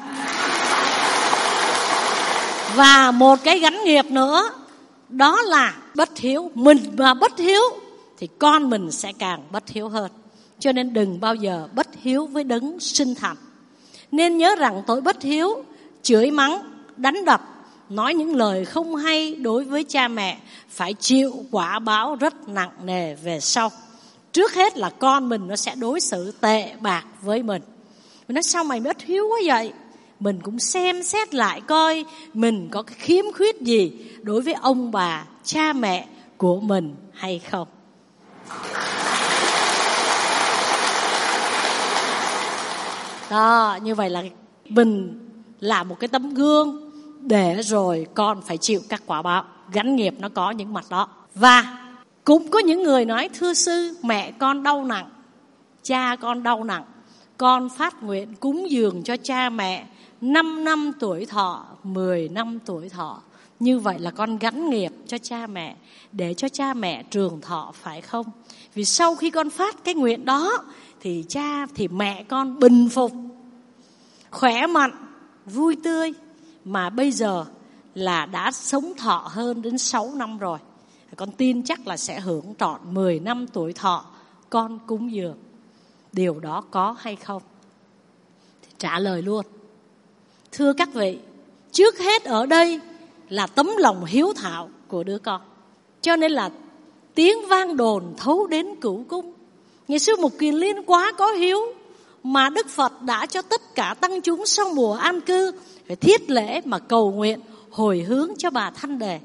Và một cái gắn nghiệp nữa, đó là bất hiếu. Mình mà bất hiếu thì con mình sẽ càng bất hiếu hơn. Cho nên đừng bao giờ bất hiếu với đấng sinh thành. Nên nhớ rằng tội bất hiếu, chửi mắng, đánh đập, nói những lời không hay đối với cha mẹ phải chịu quả báo rất nặng nề về sau. Trước hết là con mình nó sẽ đối xử tệ bạc với mình. Mình nói sao mày bất hiếu quá vậy? Mình cũng xem xét lại coi mình có cái khiếm khuyết gì đối với ông bà, cha mẹ của mình hay không. Đó, như vậy là mình là một cái tấm gương để rồi con phải chịu các quả báo. Gánh nghiệp nó có những mặt đó. Và cũng có những người nói, thưa sư, mẹ con đau nặng, cha con đau nặng, con phát nguyện cúng dường cho cha mẹ 5 năm tuổi thọ, 10 năm tuổi thọ. Như vậy là con gắn nghiệp cho cha mẹ, để cho cha mẹ trường thọ, phải không? Vì sau khi con phát cái nguyện đó thì mẹ con bình phục, khỏe mạnh, vui tươi. Mà bây giờ là đã sống thọ hơn đến 6 năm rồi. Con tin chắc là sẽ hưởng trọn 10 năm tuổi thọ con cúng dường. Điều đó có hay không? Thì trả lời luôn. Thưa các vị, trước hết ở đây là tấm lòng hiếu thảo của đứa con. Cho nên là tiếng vang đồn thấu đến cửu cung. Ngày xưa Mục Kiền Liên quá có hiếu, mà Đức Phật đã cho tất cả tăng chúng sau mùa an cư phải thiết lễ mà cầu nguyện hồi hướng cho bà Thanh Đề.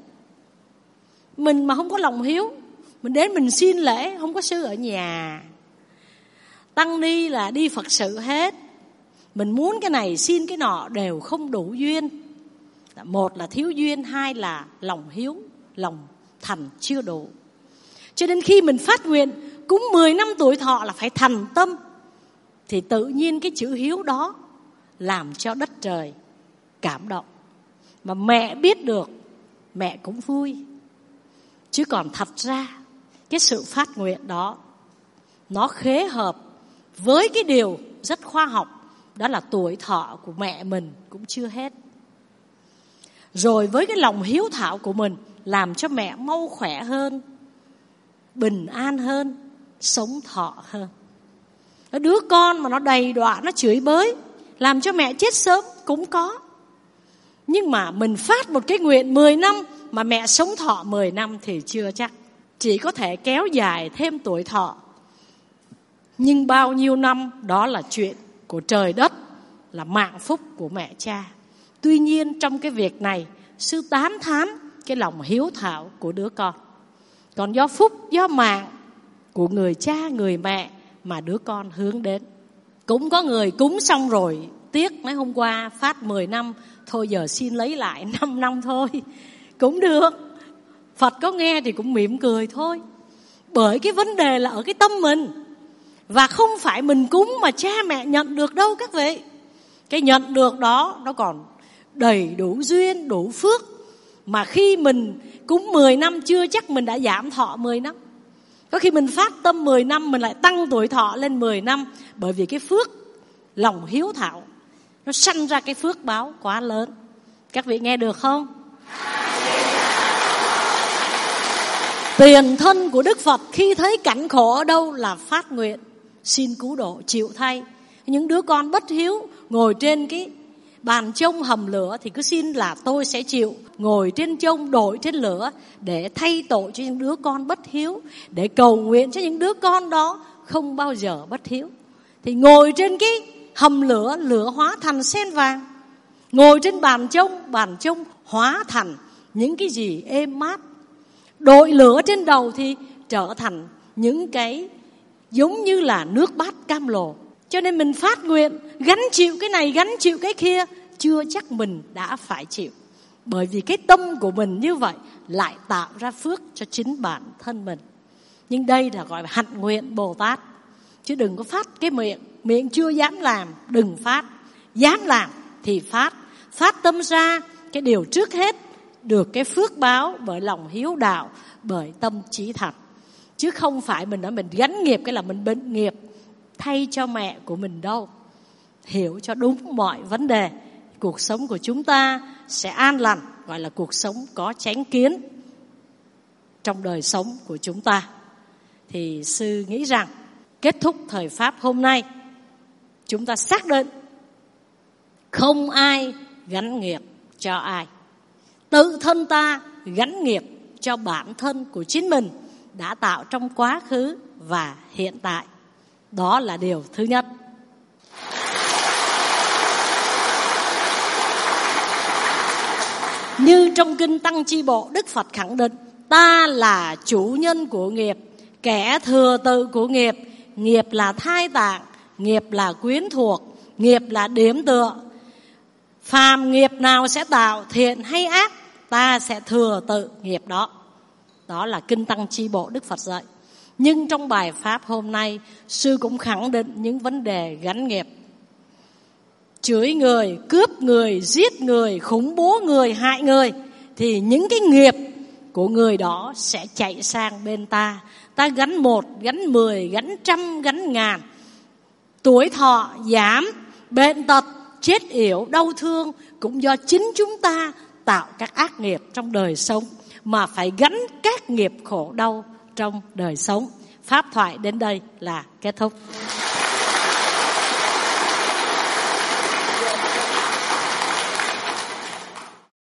Mình mà không có lòng hiếu, mình đến mình xin lễ, không có sư ở nhà, tăng ni là đi Phật sự hết, mình muốn cái này xin cái nọ đều không đủ duyên. Một là thiếu duyên, hai là lòng hiếu, lòng thành chưa đủ. Cho nên khi mình phát nguyện cúng 10 năm tuổi thọ là phải thành tâm, thì tự nhiên cái chữ hiếu đó làm cho đất trời cảm động. Mà mẹ biết được, mẹ cũng vui. Chứ còn thật ra cái sự phát nguyện đó nó khế hợp với cái điều rất khoa học, đó là tuổi thọ của mẹ mình cũng chưa hết. Rồi với cái lòng hiếu thảo của mình làm cho mẹ mau khỏe hơn, bình an hơn, sống thọ hơn. Đứa con mà nó đầy đọa, nó chửi bới, làm cho mẹ chết sớm cũng có. Nhưng mà mình phát một cái nguyện 10 năm mà mẹ sống thọ 10 năm thì chưa chắc. Chỉ có thể kéo dài thêm tuổi thọ. Nhưng bao nhiêu năm đó là chuyện của trời đất, là mạng phúc của mẹ cha. Tuy nhiên trong cái việc này, sư tán thán cái lòng hiếu thảo của đứa con. Còn do phúc, do mạng của người cha, người mẹ mà đứa con hướng đến. Cũng có người cúng xong rồi tiếc, nói hôm qua phát 10 năm, thôi giờ xin lấy lại 5 năm thôi. Cũng được. Phật có nghe thì cũng mỉm cười thôi. Bởi cái vấn đề là ở cái tâm mình. Và không phải mình cúng mà cha mẹ nhận được đâu các vị. Cái nhận được đó nó còn đầy đủ duyên, đủ phước. Mà khi mình cúng 10 năm chưa chắc mình đã giảm thọ 10 năm. Có khi mình phát tâm 10 năm mình lại tăng tuổi thọ lên 10 năm. Bởi vì cái phước lòng hiếu thảo nó sanh ra cái phước báo quá lớn. Các vị nghe được không? Tiền thân của Đức Phật khi thấy cảnh khổ ở đâu là phát nguyện xin cứu độ, chịu thay. Những đứa con bất hiếu ngồi trên cái bàn chông hầm lửa thì cứ xin là tôi sẽ chịu ngồi trên chông đội trên lửa để thay tội cho những đứa con bất hiếu, để cầu nguyện cho những đứa con đó không bao giờ bất hiếu. Thì ngồi trên cái hầm lửa, lửa hóa thành sen vàng. Ngồi trên bàn chông hóa thành những cái gì êm mát. Đội lửa trên đầu thì trở thành những cái giống như là nước bát cam lồ. Cho nên mình phát nguyện gánh chịu cái này, gánh chịu cái kia, chưa chắc mình đã phải chịu. Bởi vì cái tâm của mình như vậy lại tạo ra phước cho chính bản thân mình. Nhưng đây là gọi là hạnh nguyện Bồ Tát. Chứ đừng có phát cái miệng chưa dám làm, đừng phát. Dám làm thì phát. Phát tâm ra cái điều trước hết được cái phước báo bởi lòng hiếu đạo, bởi tâm trí thật. Chứ không phải mình nói mình gánh nghiệp cái là mình bệnh nghiệp thay cho mẹ của mình đâu. Hiểu cho đúng mọi vấn đề, cuộc sống của chúng ta sẽ an lành, gọi là cuộc sống có chánh kiến trong đời sống của chúng ta. Thì sư nghĩ rằng kết thúc thời Pháp hôm nay, chúng ta xác định không ai gánh nghiệp cho ai. Tự thân ta gánh nghiệp cho bản thân của chính mình đã tạo trong quá khứ và hiện tại. Đó là điều thứ nhất. Như trong Kinh Tăng Chi Bộ, Đức Phật khẳng định ta là chủ nhân của nghiệp, kẻ thừa tự của nghiệp. Nghiệp là thai tạng, nghiệp là quyến thuộc, nghiệp là điểm tựa. Phàm nghiệp nào sẽ tạo, thiện hay ác, ta sẽ thừa tự nghiệp đó. Đó là Kinh Tăng Chi Bộ Đức Phật dạy. Nhưng trong bài Pháp hôm nay, sư cũng khẳng định những vấn đề gắn nghiệp. Chửi người, cướp người, giết người, khủng bố người, hại người, thì những cái nghiệp của người đó sẽ chạy sang bên ta. Ta gánh 1, gánh 10, gánh 100, gánh 1000. Tuổi thọ giảm, bệnh tật, chết yểu, đau thương cũng do chính chúng ta tạo các ác nghiệp trong đời sống mà phải gánh các nghiệp khổ đau trong đời sống. Pháp thoại đến đây là kết thúc.